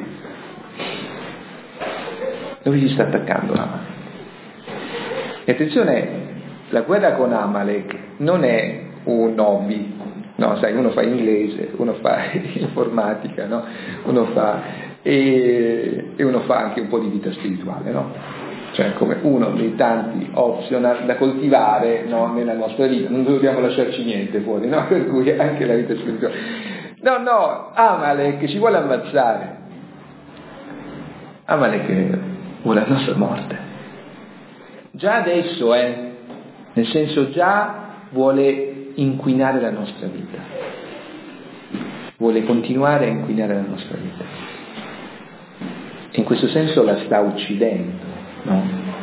Dove ci sta attaccando Amalek? E attenzione, la guerra con Amalek non è un hobby, no, sai, uno fa inglese, uno fa informatica, no? uno fa E, e uno fa anche un po' di vita spirituale, no? Cioè come uno dei tanti optional da coltivare, no? nella nostra vita, non dobbiamo lasciarci niente fuori, no? Per cui anche la vita spirituale. No, no, Amalek ci vuole ammazzare, Amalek vuole la nostra morte, già adesso, eh? nel senso già vuole inquinare la nostra vita, vuole continuare a inquinare la nostra vita. In questo senso la sta uccidendo, no?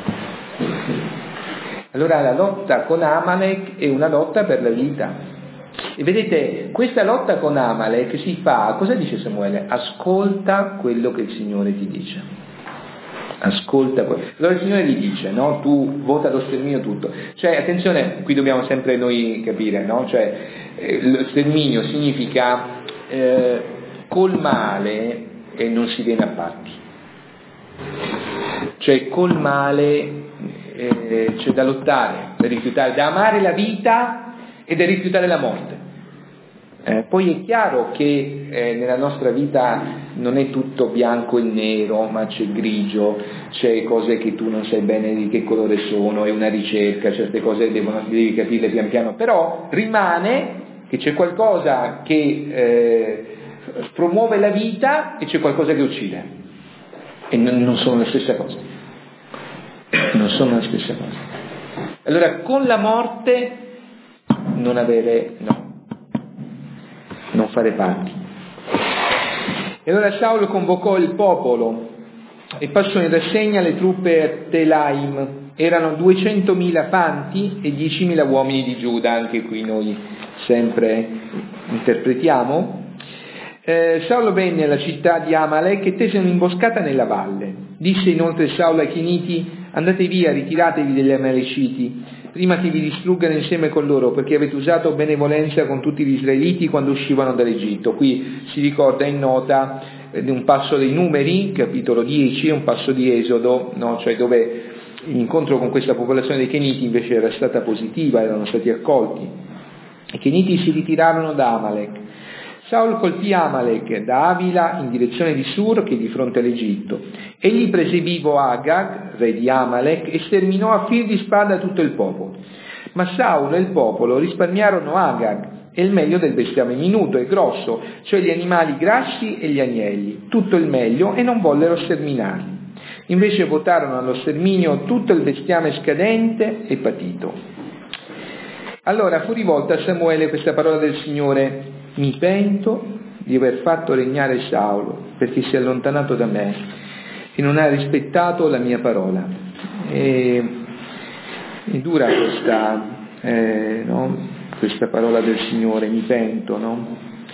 Allora la lotta con Amalek è una lotta per la vita. E vedete, questa lotta con Amalek si fa, cosa dice Samuele? Ascolta quello che il Signore ti dice. Ascolta quello. Allora il Signore gli dice, no? Tu vota lo sterminio tutto. Cioè, attenzione, qui dobbiamo sempre noi capire, no? Cioè, eh, lo sterminio significa eh, col male e non si viene a patti. Cioè col male eh, c'è da lottare, da rifiutare, da amare la vita e da rifiutare la morte. Eh, poi è chiaro che eh, nella nostra vita non è tutto bianco e nero, ma c'è grigio, c'è cose che tu non sai bene di che colore sono, è una ricerca, certe cose devono, devi capire pian piano, però rimane che c'è qualcosa che eh, promuove la vita e c'è qualcosa che uccide. E non, non sono la stessa cosa, non sono la stessa cosa. Allora con la morte non avere, no, non fare patti. E allora Saulo convocò il popolo e passò in rassegna le truppe a Telaim, erano duecentomila fanti e diecimila uomini di Giuda, anche qui noi sempre interpretiamo. Eh, Saulo venne alla città di Amalek e tese un'imboscata nella valle. Disse inoltre Saulo ai Chiniti: andate via, ritiratevi degli Amaleciti, prima che vi distruggano insieme con loro, perché avete usato benevolenza con tutti gli israeliti quando uscivano dall'Egitto. Qui si ricorda in nota eh, di un passo dei Numeri, capitolo dieci, un passo di Esodo, no? Cioè dove l'incontro con questa popolazione dei Chiniti invece era stata positiva, erano stati accolti. I Chiniti si ritirarono da Amalek. Saul colpì Amalek da Avila in direzione di Sur, che è di fronte all'Egitto. Egli prese vivo Agag, re di Amalek, e sterminò a fil di spada tutto il popolo. Ma Saulo e il popolo risparmiarono Agag e il meglio del bestiame minuto e grosso, cioè gli animali grassi e gli agnelli, tutto il meglio, e non vollero sterminarli. Invece votarono allo sterminio tutto il bestiame scadente e patito. Allora fu rivolta a Samuele questa parola del Signore: mi pento di aver fatto regnare Saulo, perché si è allontanato da me e non ha rispettato la mia parola. E, è dura questa, eh, no? questa parola del Signore, mi pento, no?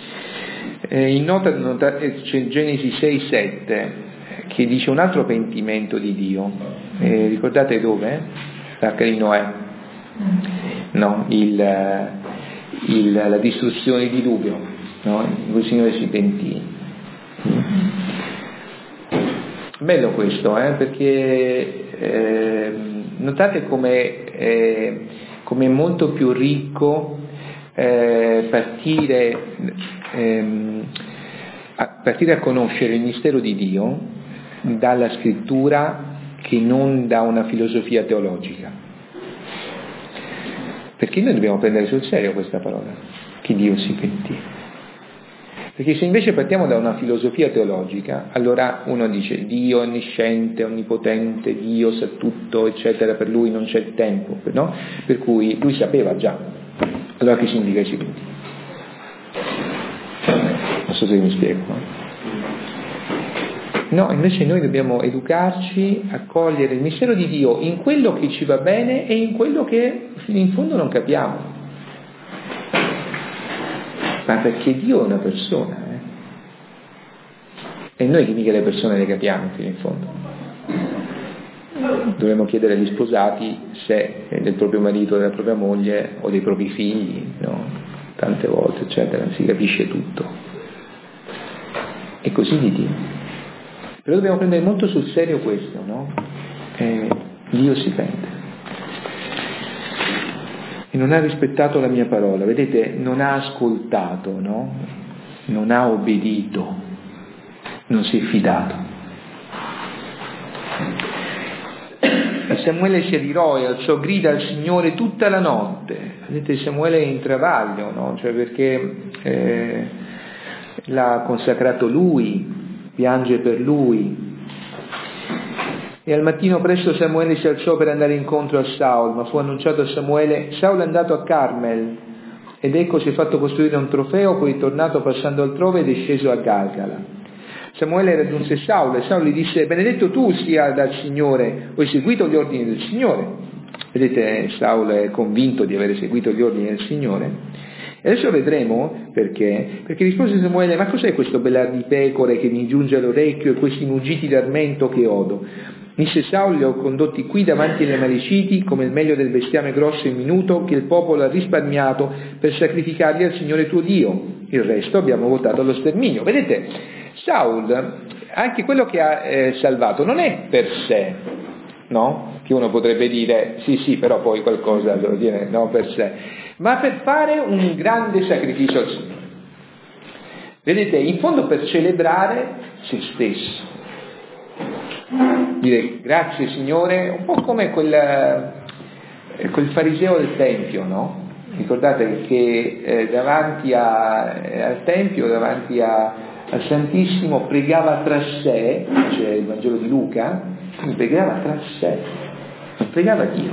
E in nota, nota c'è Genesi sei sette che dice un altro pentimento di Dio. E ricordate dove? L'arca di Noè. no? il, il, la distruzione di diluvio, no? Il Signore si pentì. Bello questo, eh? Perché eh, notate come eh, come è molto più ricco eh, partire, ehm, a partire a conoscere il mistero di Dio dalla scrittura che non da una filosofia teologica. Perché noi dobbiamo prendere sul serio questa parola, che Dio si pentì. Perché se invece partiamo da una filosofia teologica, allora uno dice Dio è onnisciente, onnipotente, Dio sa tutto, eccetera, per lui non c'è il tempo, no? Per cui lui sapeva già. Allora che significa che si pentì? Non so se mi spiego. No? No, invece noi dobbiamo educarci a cogliere il mistero di Dio in quello che ci va bene e in quello che fino in fondo non capiamo. Ma perché Dio è una persona, eh? E noi che mica le persone le capiamo fino in fondo. Dovremmo chiedere agli sposati se è del proprio marito, della propria moglie o dei propri figli, no? Tante volte, eccetera, non si capisce tutto. E così di Dio. Però dobbiamo prendere molto sul serio questo, no? Eh, Dio si pente. E non ha rispettato la mia parola, vedete, non ha ascoltato, no? Non ha obbedito, non si è fidato. E Samuele si adirò e alzò grida al Signore tutta la notte. Vedete, Samuele è in travaglio, no? Cioè perché eh, l'ha consacrato lui, piange per lui. E al mattino presto Samuele si alzò per andare incontro a Saul, ma fu annunciato a Samuele: Saul è andato a Carmel, ed ecco si è fatto costruire un trofeo, poi è tornato passando altrove ed è sceso a Galgala. Samuele raggiunse Saul e Saul gli disse: benedetto tu sia dal Signore, ho eseguito gli ordini del Signore. Vedete, Saul è convinto di aver eseguito gli ordini del Signore. E adesso vedremo perché, perché rispose Samuele: ma cos'è questo bellar di pecore che mi giunge all'orecchio e questi muggiti d'armento che odo? Disse Saul: li ho condotti qui davanti alle Amaleciti come il meglio del bestiame grosso e minuto che il popolo ha risparmiato per sacrificarli al Signore tuo Dio. Il resto abbiamo votato allo sterminio. Vedete, Saul, anche quello che ha eh, salvato non è per sé, no? Che uno potrebbe dire sì sì, però poi qualcosa lo viene, no, per sé, ma per fare un grande sacrificio al Signore. Vedete, in fondo per celebrare se stesso. Dire grazie Signore, un po' come quel, quel fariseo del Tempio, no? Ricordate che eh, davanti a, eh, al Tempio, davanti a, al Santissimo, pregava tra sé, c'è il Vangelo di Luca, quindi pregava tra sé, non pregava Dio.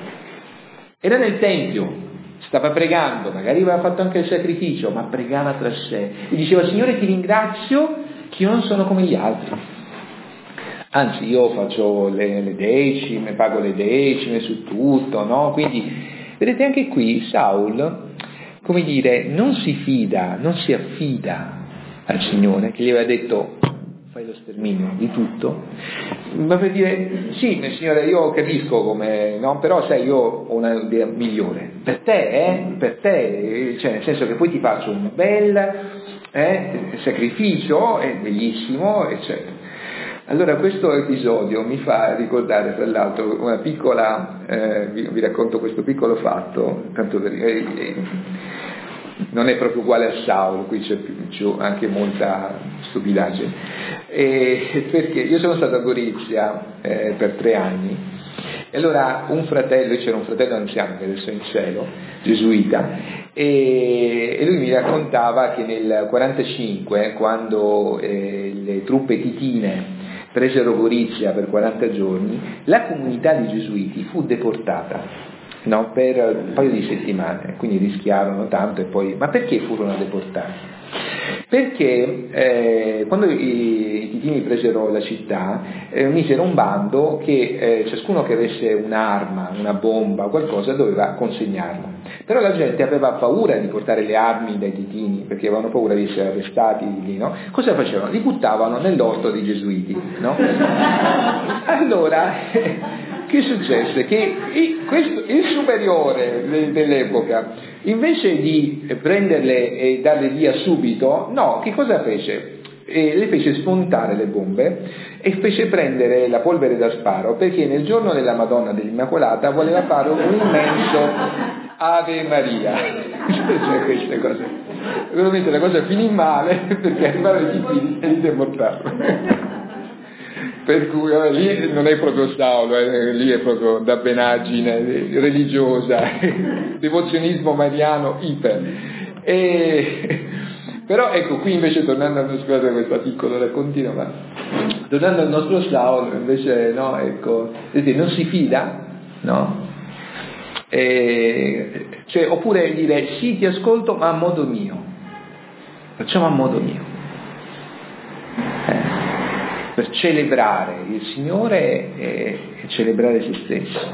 Era nel Tempio, stava pregando, magari aveva fatto anche il sacrificio, ma pregava tra sé e diceva: Signore, ti ringrazio che io non sono come gli altri. Anzi, io faccio le, le decime, pago le decime su tutto, no? Quindi, vedete, anche qui Saul, come dire, non si fida, non si affida al Signore, che gli aveva detto: fai lo sterminio di tutto, ma per dire: sì, Signore, io capisco come, no? Però sai, io ho una idea migliore. Per te, eh? Per te, cioè nel senso che poi ti faccio un bel eh, sacrificio, è bellissimo, eccetera. Allora questo episodio mi fa ricordare, tra l'altro, una piccola, eh, vi, vi racconto questo piccolo fatto, tanto per, eh, eh, non è proprio uguale a Saul, qui c'è, più, c'è anche molta stupidaggine, e, perché io sono stato a Gorizia eh, per tre anni, e allora un fratello, c'era un fratello anziano che adesso è in cielo, gesuita, e, e lui mi raccontava che nel quarantacinque, quando eh, le truppe titine presero Gorizia per quaranta giorni, la comunità di gesuiti fu deportata, no, per un paio di settimane, quindi rischiarono tanto e poi... Ma perché furono deportati? Perché eh, quando i, i titini presero la città, eh, misero un bando che eh, ciascuno che avesse un'arma, una bomba, qualcosa, doveva consegnarla. Però la gente aveva paura di portare le armi dai titini, perché avevano paura di essere arrestati lì, no? Cosa facevano? Li buttavano nell'orto dei gesuiti, no? Allora, che successe? Che il, questo, il superiore dell'epoca, invece di prenderle e darle via subito, no, che cosa fece? E le fece spuntare le bombe e fece prendere la polvere da sparo, perché nel giorno della Madonna dell'Immacolata voleva fare un immenso Ave Maria. Cioè queste cose, veramente la cosa finì male, perché arrivarono i tipi e li deportarono. Per cui vabbè, lì non è proprio Saulo, eh, lì è proprio dabbenaggine religiosa, devozionismo mariano iper. E, però ecco, qui invece tornando al nostro, scusate questo piccolo raccontino, ma tornando al nostro Saulo, invece no, ecco, vedete, non si fida, no? E, cioè, oppure dire sì, ti ascolto, ma a modo mio, facciamo a modo mio. Eh. Per celebrare il Signore e, e celebrare se stesso.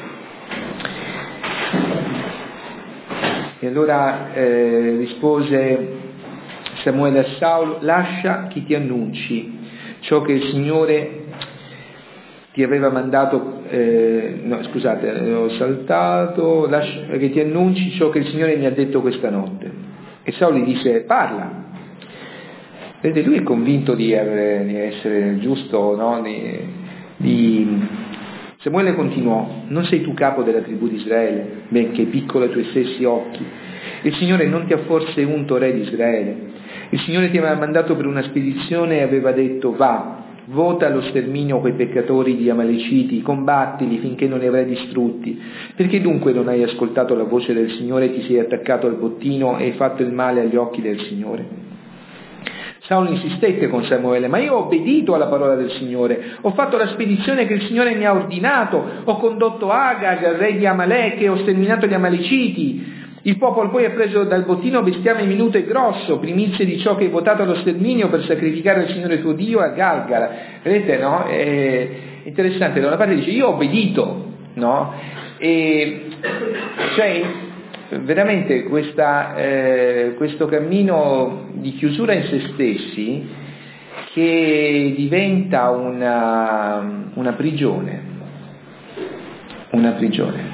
E allora eh, rispose Samuele a Saulo: lascia che ti annunci ciò che il Signore ti aveva mandato, eh, no scusate, ho saltato, lascia che ti annunci ciò che il Signore mi ha detto questa notte. E Saulo gli disse: parla. Vedete, lui è convinto di, avere, di essere giusto, no? Di, di... Samuele continuò: non sei tu capo della tribù di Israele, benché piccolo ai tuoi stessi occhi. Il Signore non ti ha forse unto re di Israele? Il Signore ti aveva mandato per una spedizione e aveva detto: va, vota allo sterminio quei peccatori di Amaleciti, combattili finché non li avrai distrutti. Perché dunque non hai ascoltato la voce del Signore, ti sei attaccato al bottino e hai fatto il male agli occhi del Signore? Saulo insistette con Samuele: ma io ho obbedito alla parola del Signore, ho fatto la spedizione che il Signore mi ha ordinato, ho condotto Agag, re di Amalek, e ho sterminato gli Amaleciti. Il popolo poi ha preso dal bottino bestiame minuto e grosso, primizie di ciò che hai votato allo sterminio per sacrificare al Signore tuo Dio a Galgala. Vedete, no? È interessante, da una parte dice io ho obbedito, no? E cioè veramente questa, eh, questo cammino di chiusura in se stessi che diventa una, una prigione, una prigione,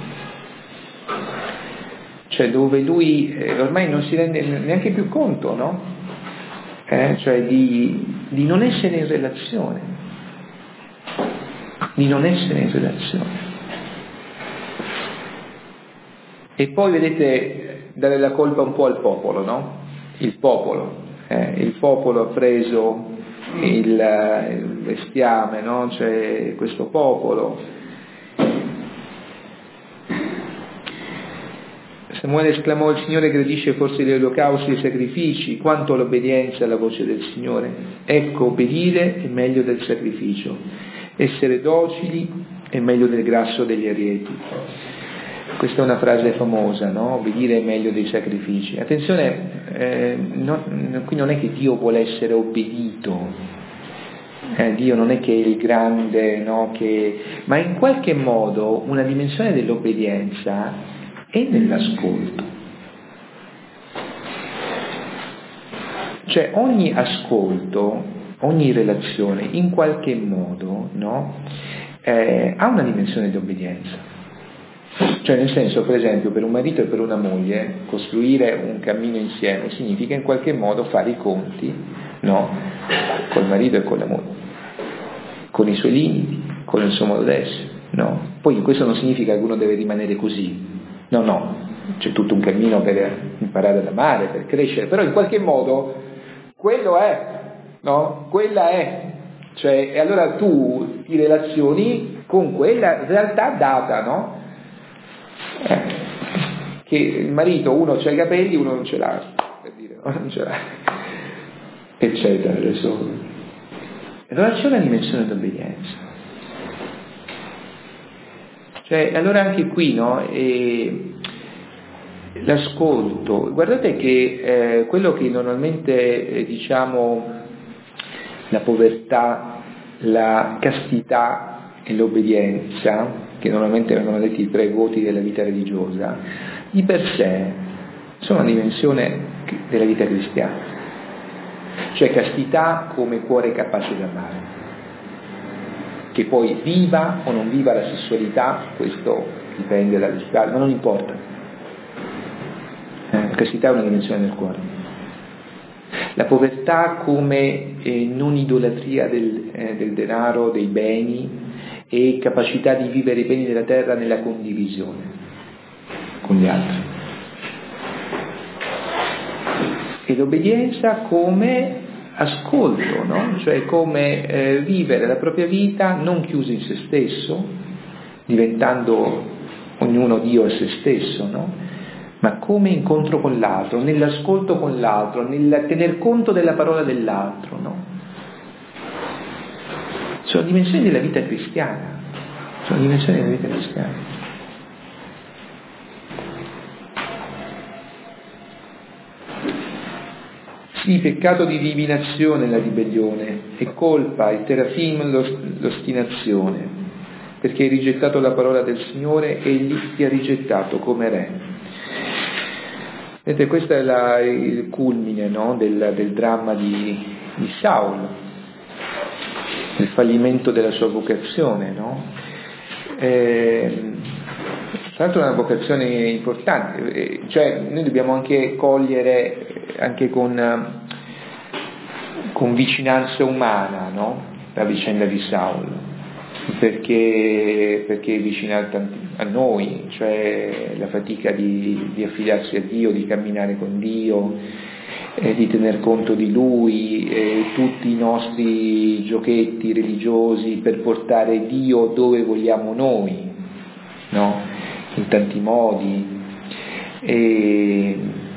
cioè dove lui eh, ormai non si rende neanche più conto, no? Eh, cioè di, di non essere in relazione, di non essere in relazione. E poi vedete, dare la colpa un po' al popolo, no? Il popolo, eh, il popolo ha preso il, il bestiame, no? Cioè questo popolo. Samuele esclamò: il Signore gradisce forse gli olocausti e i sacrifici, quanto l'obbedienza alla voce del Signore. Ecco, obbedire è meglio del sacrificio, essere docili è meglio del grasso degli arieti. Questa è una frase famosa, no? Obbedire è meglio dei sacrifici. Attenzione, eh, no, qui non è che Dio vuole essere obbedito, eh, Dio non è che è il grande, no? Che... ma in qualche modo una dimensione dell'obbedienza è nell'ascolto. Cioè ogni ascolto, ogni relazione in qualche modo, no? eh, ha una dimensione di obbedienza. Cioè nel senso, per esempio, per un marito e per una moglie costruire un cammino insieme significa in qualche modo fare i conti, no? Col marito e con la moglie, con i suoi limiti, con il suo modo d'essere, no? Poi questo non significa che uno deve rimanere così, no, no, c'è tutto un cammino per imparare ad amare, per crescere, però in qualche modo quello è, no? Quella è, cioè, e allora tu ti relazioni con quella realtà data, no? Eh, che il marito, uno c'ha i capelli, uno non ce l'ha, per dire, no? Non ce l'ha, eccetera. Adesso allora c'è una dimensione d'obbedienza, cioè allora anche qui, no? E l'ascolto, guardate che eh, quello che normalmente eh, diciamo la povertà, la castità e l'obbedienza, che normalmente vengono detti i tre voti della vita religiosa, di per sé sono una dimensione della vita cristiana. Cioè castità come cuore capace di amare, che poi viva o non viva la sessualità, questo dipende dalle scale, ma non importa. Eh, la castità è una dimensione del cuore. La povertà come eh, non idolatria del, eh, del denaro, dei beni, e capacità di vivere i beni della terra nella condivisione con gli altri. E l'obbedienza come ascolto, no? Cioè come eh, vivere la propria vita non chiuso in se stesso, diventando ognuno Dio a se stesso, no? Ma come incontro con l'altro, nell'ascolto con l'altro, nel tener conto della parola dell'altro, no? Sono dimensioni della vita cristiana, sono dimensioni della vita cristiana. Sì, peccato di divinazione la ribellione, e colpa, il terafim l'ostinazione, perché hai rigettato la parola del Signore, egli ti ha rigettato come re. Vedete, questo è la, il culmine, no? del, del dramma di, di Saulo, il fallimento della sua vocazione, no? Eh, tra l'altro è una vocazione importante, eh, cioè noi dobbiamo anche cogliere anche con, con vicinanza umana, no? La vicenda di Saulo, perché, perché è vicina a, tanti, a noi, cioè la fatica di, di affidarsi a Dio, di camminare con Dio, eh, di tener conto di Lui, eh, tutti i nostri giochetti religiosi per portare Dio dove vogliamo noi, no? In tanti modi. E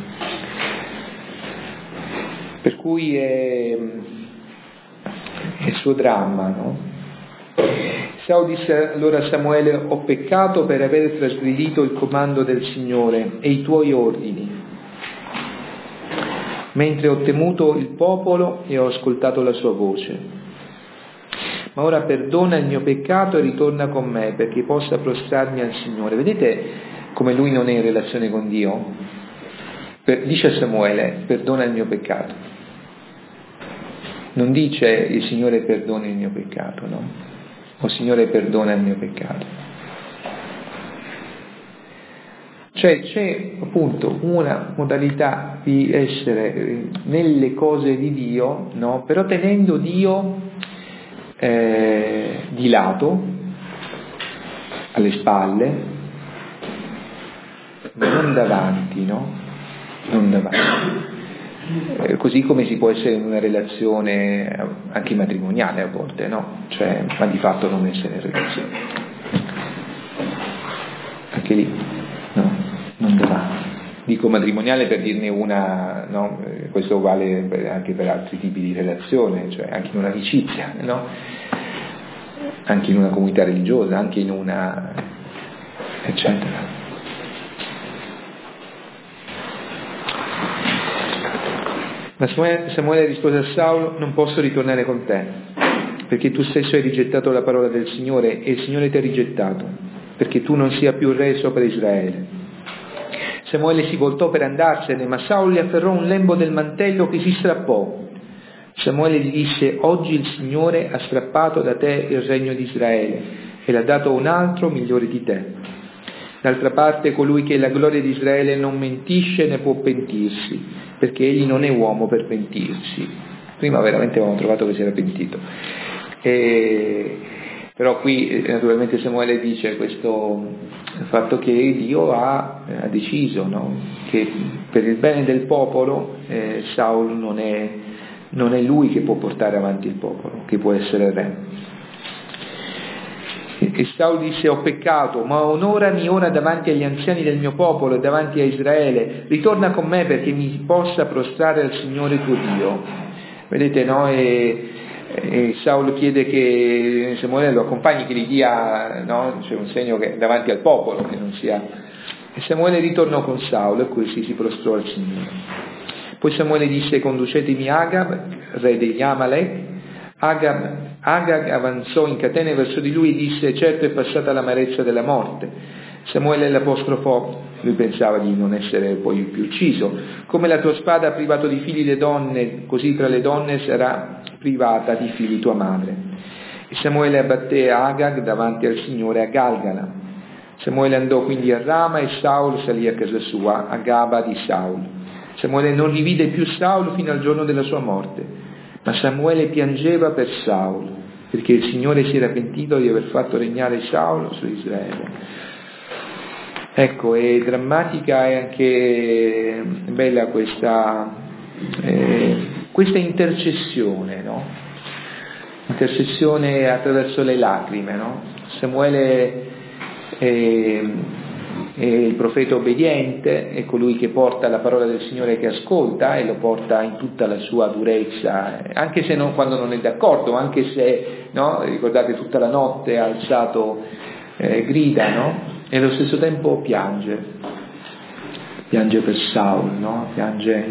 per cui è, è il suo dramma, no? Saul disse allora a Samuele: ho peccato per aver trasgredito il comando del Signore e i tuoi ordini, mentre ho temuto il popolo e ho ascoltato la sua voce. Ma ora perdona il mio peccato e ritorna con me, perché possa prostrarmi al Signore. Vedete come lui non è in relazione con Dio? Per, dice a Samuele: perdona il mio peccato. Non dice il Signore perdona il mio peccato, no? O Signore perdona il mio peccato. Cioè c'è appunto una modalità di essere nelle cose di Dio, no? Però tenendo Dio eh, di lato, alle spalle, ma non davanti, no? Non davanti. Eh, così come si può essere in una relazione anche matrimoniale a volte, no? Cioè, ma di fatto non essere in relazione. Anche lì, no? Non davanti. Dico matrimoniale per dirne una, no? Questo vale anche per altri tipi di relazione, cioè anche in un'amicizia, no? Anche in una comunità religiosa, anche in una, eccetera. Ma Samuele rispose a Saulo: non posso ritornare con te, perché tu stesso hai rigettato la parola del Signore e il Signore ti ha rigettato, perché tu non sia più re sopra Israele. Samuele si voltò per andarsene, ma Saulo gli afferrò un lembo del mantello che si strappò. Samuele gli disse: oggi il Signore ha strappato da te il regno di Israele e l'ha dato a un altro migliore di te. D'altra parte, colui che è la gloria di Israele non mentisce né può pentirsi, perché egli non è uomo per pentirsi. Prima veramente avevamo trovato che si era pentito. E, però qui naturalmente Samuele dice questo il fatto che Dio ha, ha deciso, no? Che per il bene del popolo eh, Saul non è, non è lui che può portare avanti il popolo, che può essere re. E Saul disse: ho peccato, ma onorami ora davanti agli anziani del mio popolo e davanti a Israele, ritorna con me perché mi possa prostrare al Signore tuo Dio. Vedete, no? E, e Saul chiede che Samuele lo accompagni, che gli dia, no? C'è un segno che davanti al popolo, che non sia. E Samuele ritornò con Saulo e così si prostrò al Signore. Poi Samuele disse: conducetemi Agab, re degli Amalek. Agab, Agag avanzò in catene verso di lui e disse: certo è passata l'amarezza della morte. Samuele l'apostrofò, lui pensava di non essere poi più ucciso. Come la tua spada ha privato di figli le donne, così tra le donne sarà privata di figli tua madre. Samuele abbatté Agag davanti al Signore a Galgala. Samuele andò quindi a Rama e Saul salì a casa sua, a Gaba di Saul. Samuele non rivide più Saul fino al giorno della sua morte, ma Samuele piangeva per Saul, perché il Signore si era pentito di aver fatto regnare Saul su Israele. Ecco, è drammatica e anche bella questa, eh, questa intercessione, no? Intercessione attraverso le lacrime, no? Samuele è, è il profeta obbediente, è colui che porta la parola del Signore, che ascolta e lo porta in tutta la sua durezza, anche se non, quando non è d'accordo, anche se, no? Ricordate, tutta la notte ha alzato eh, grida, no? E allo stesso tempo piange, piange per Saul, no? Piange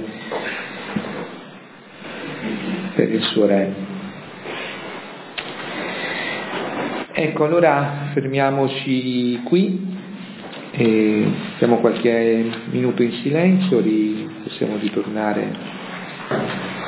per il suo re. Ecco, allora fermiamoci qui e stiamo qualche minuto in silenzio, possiamo ritornare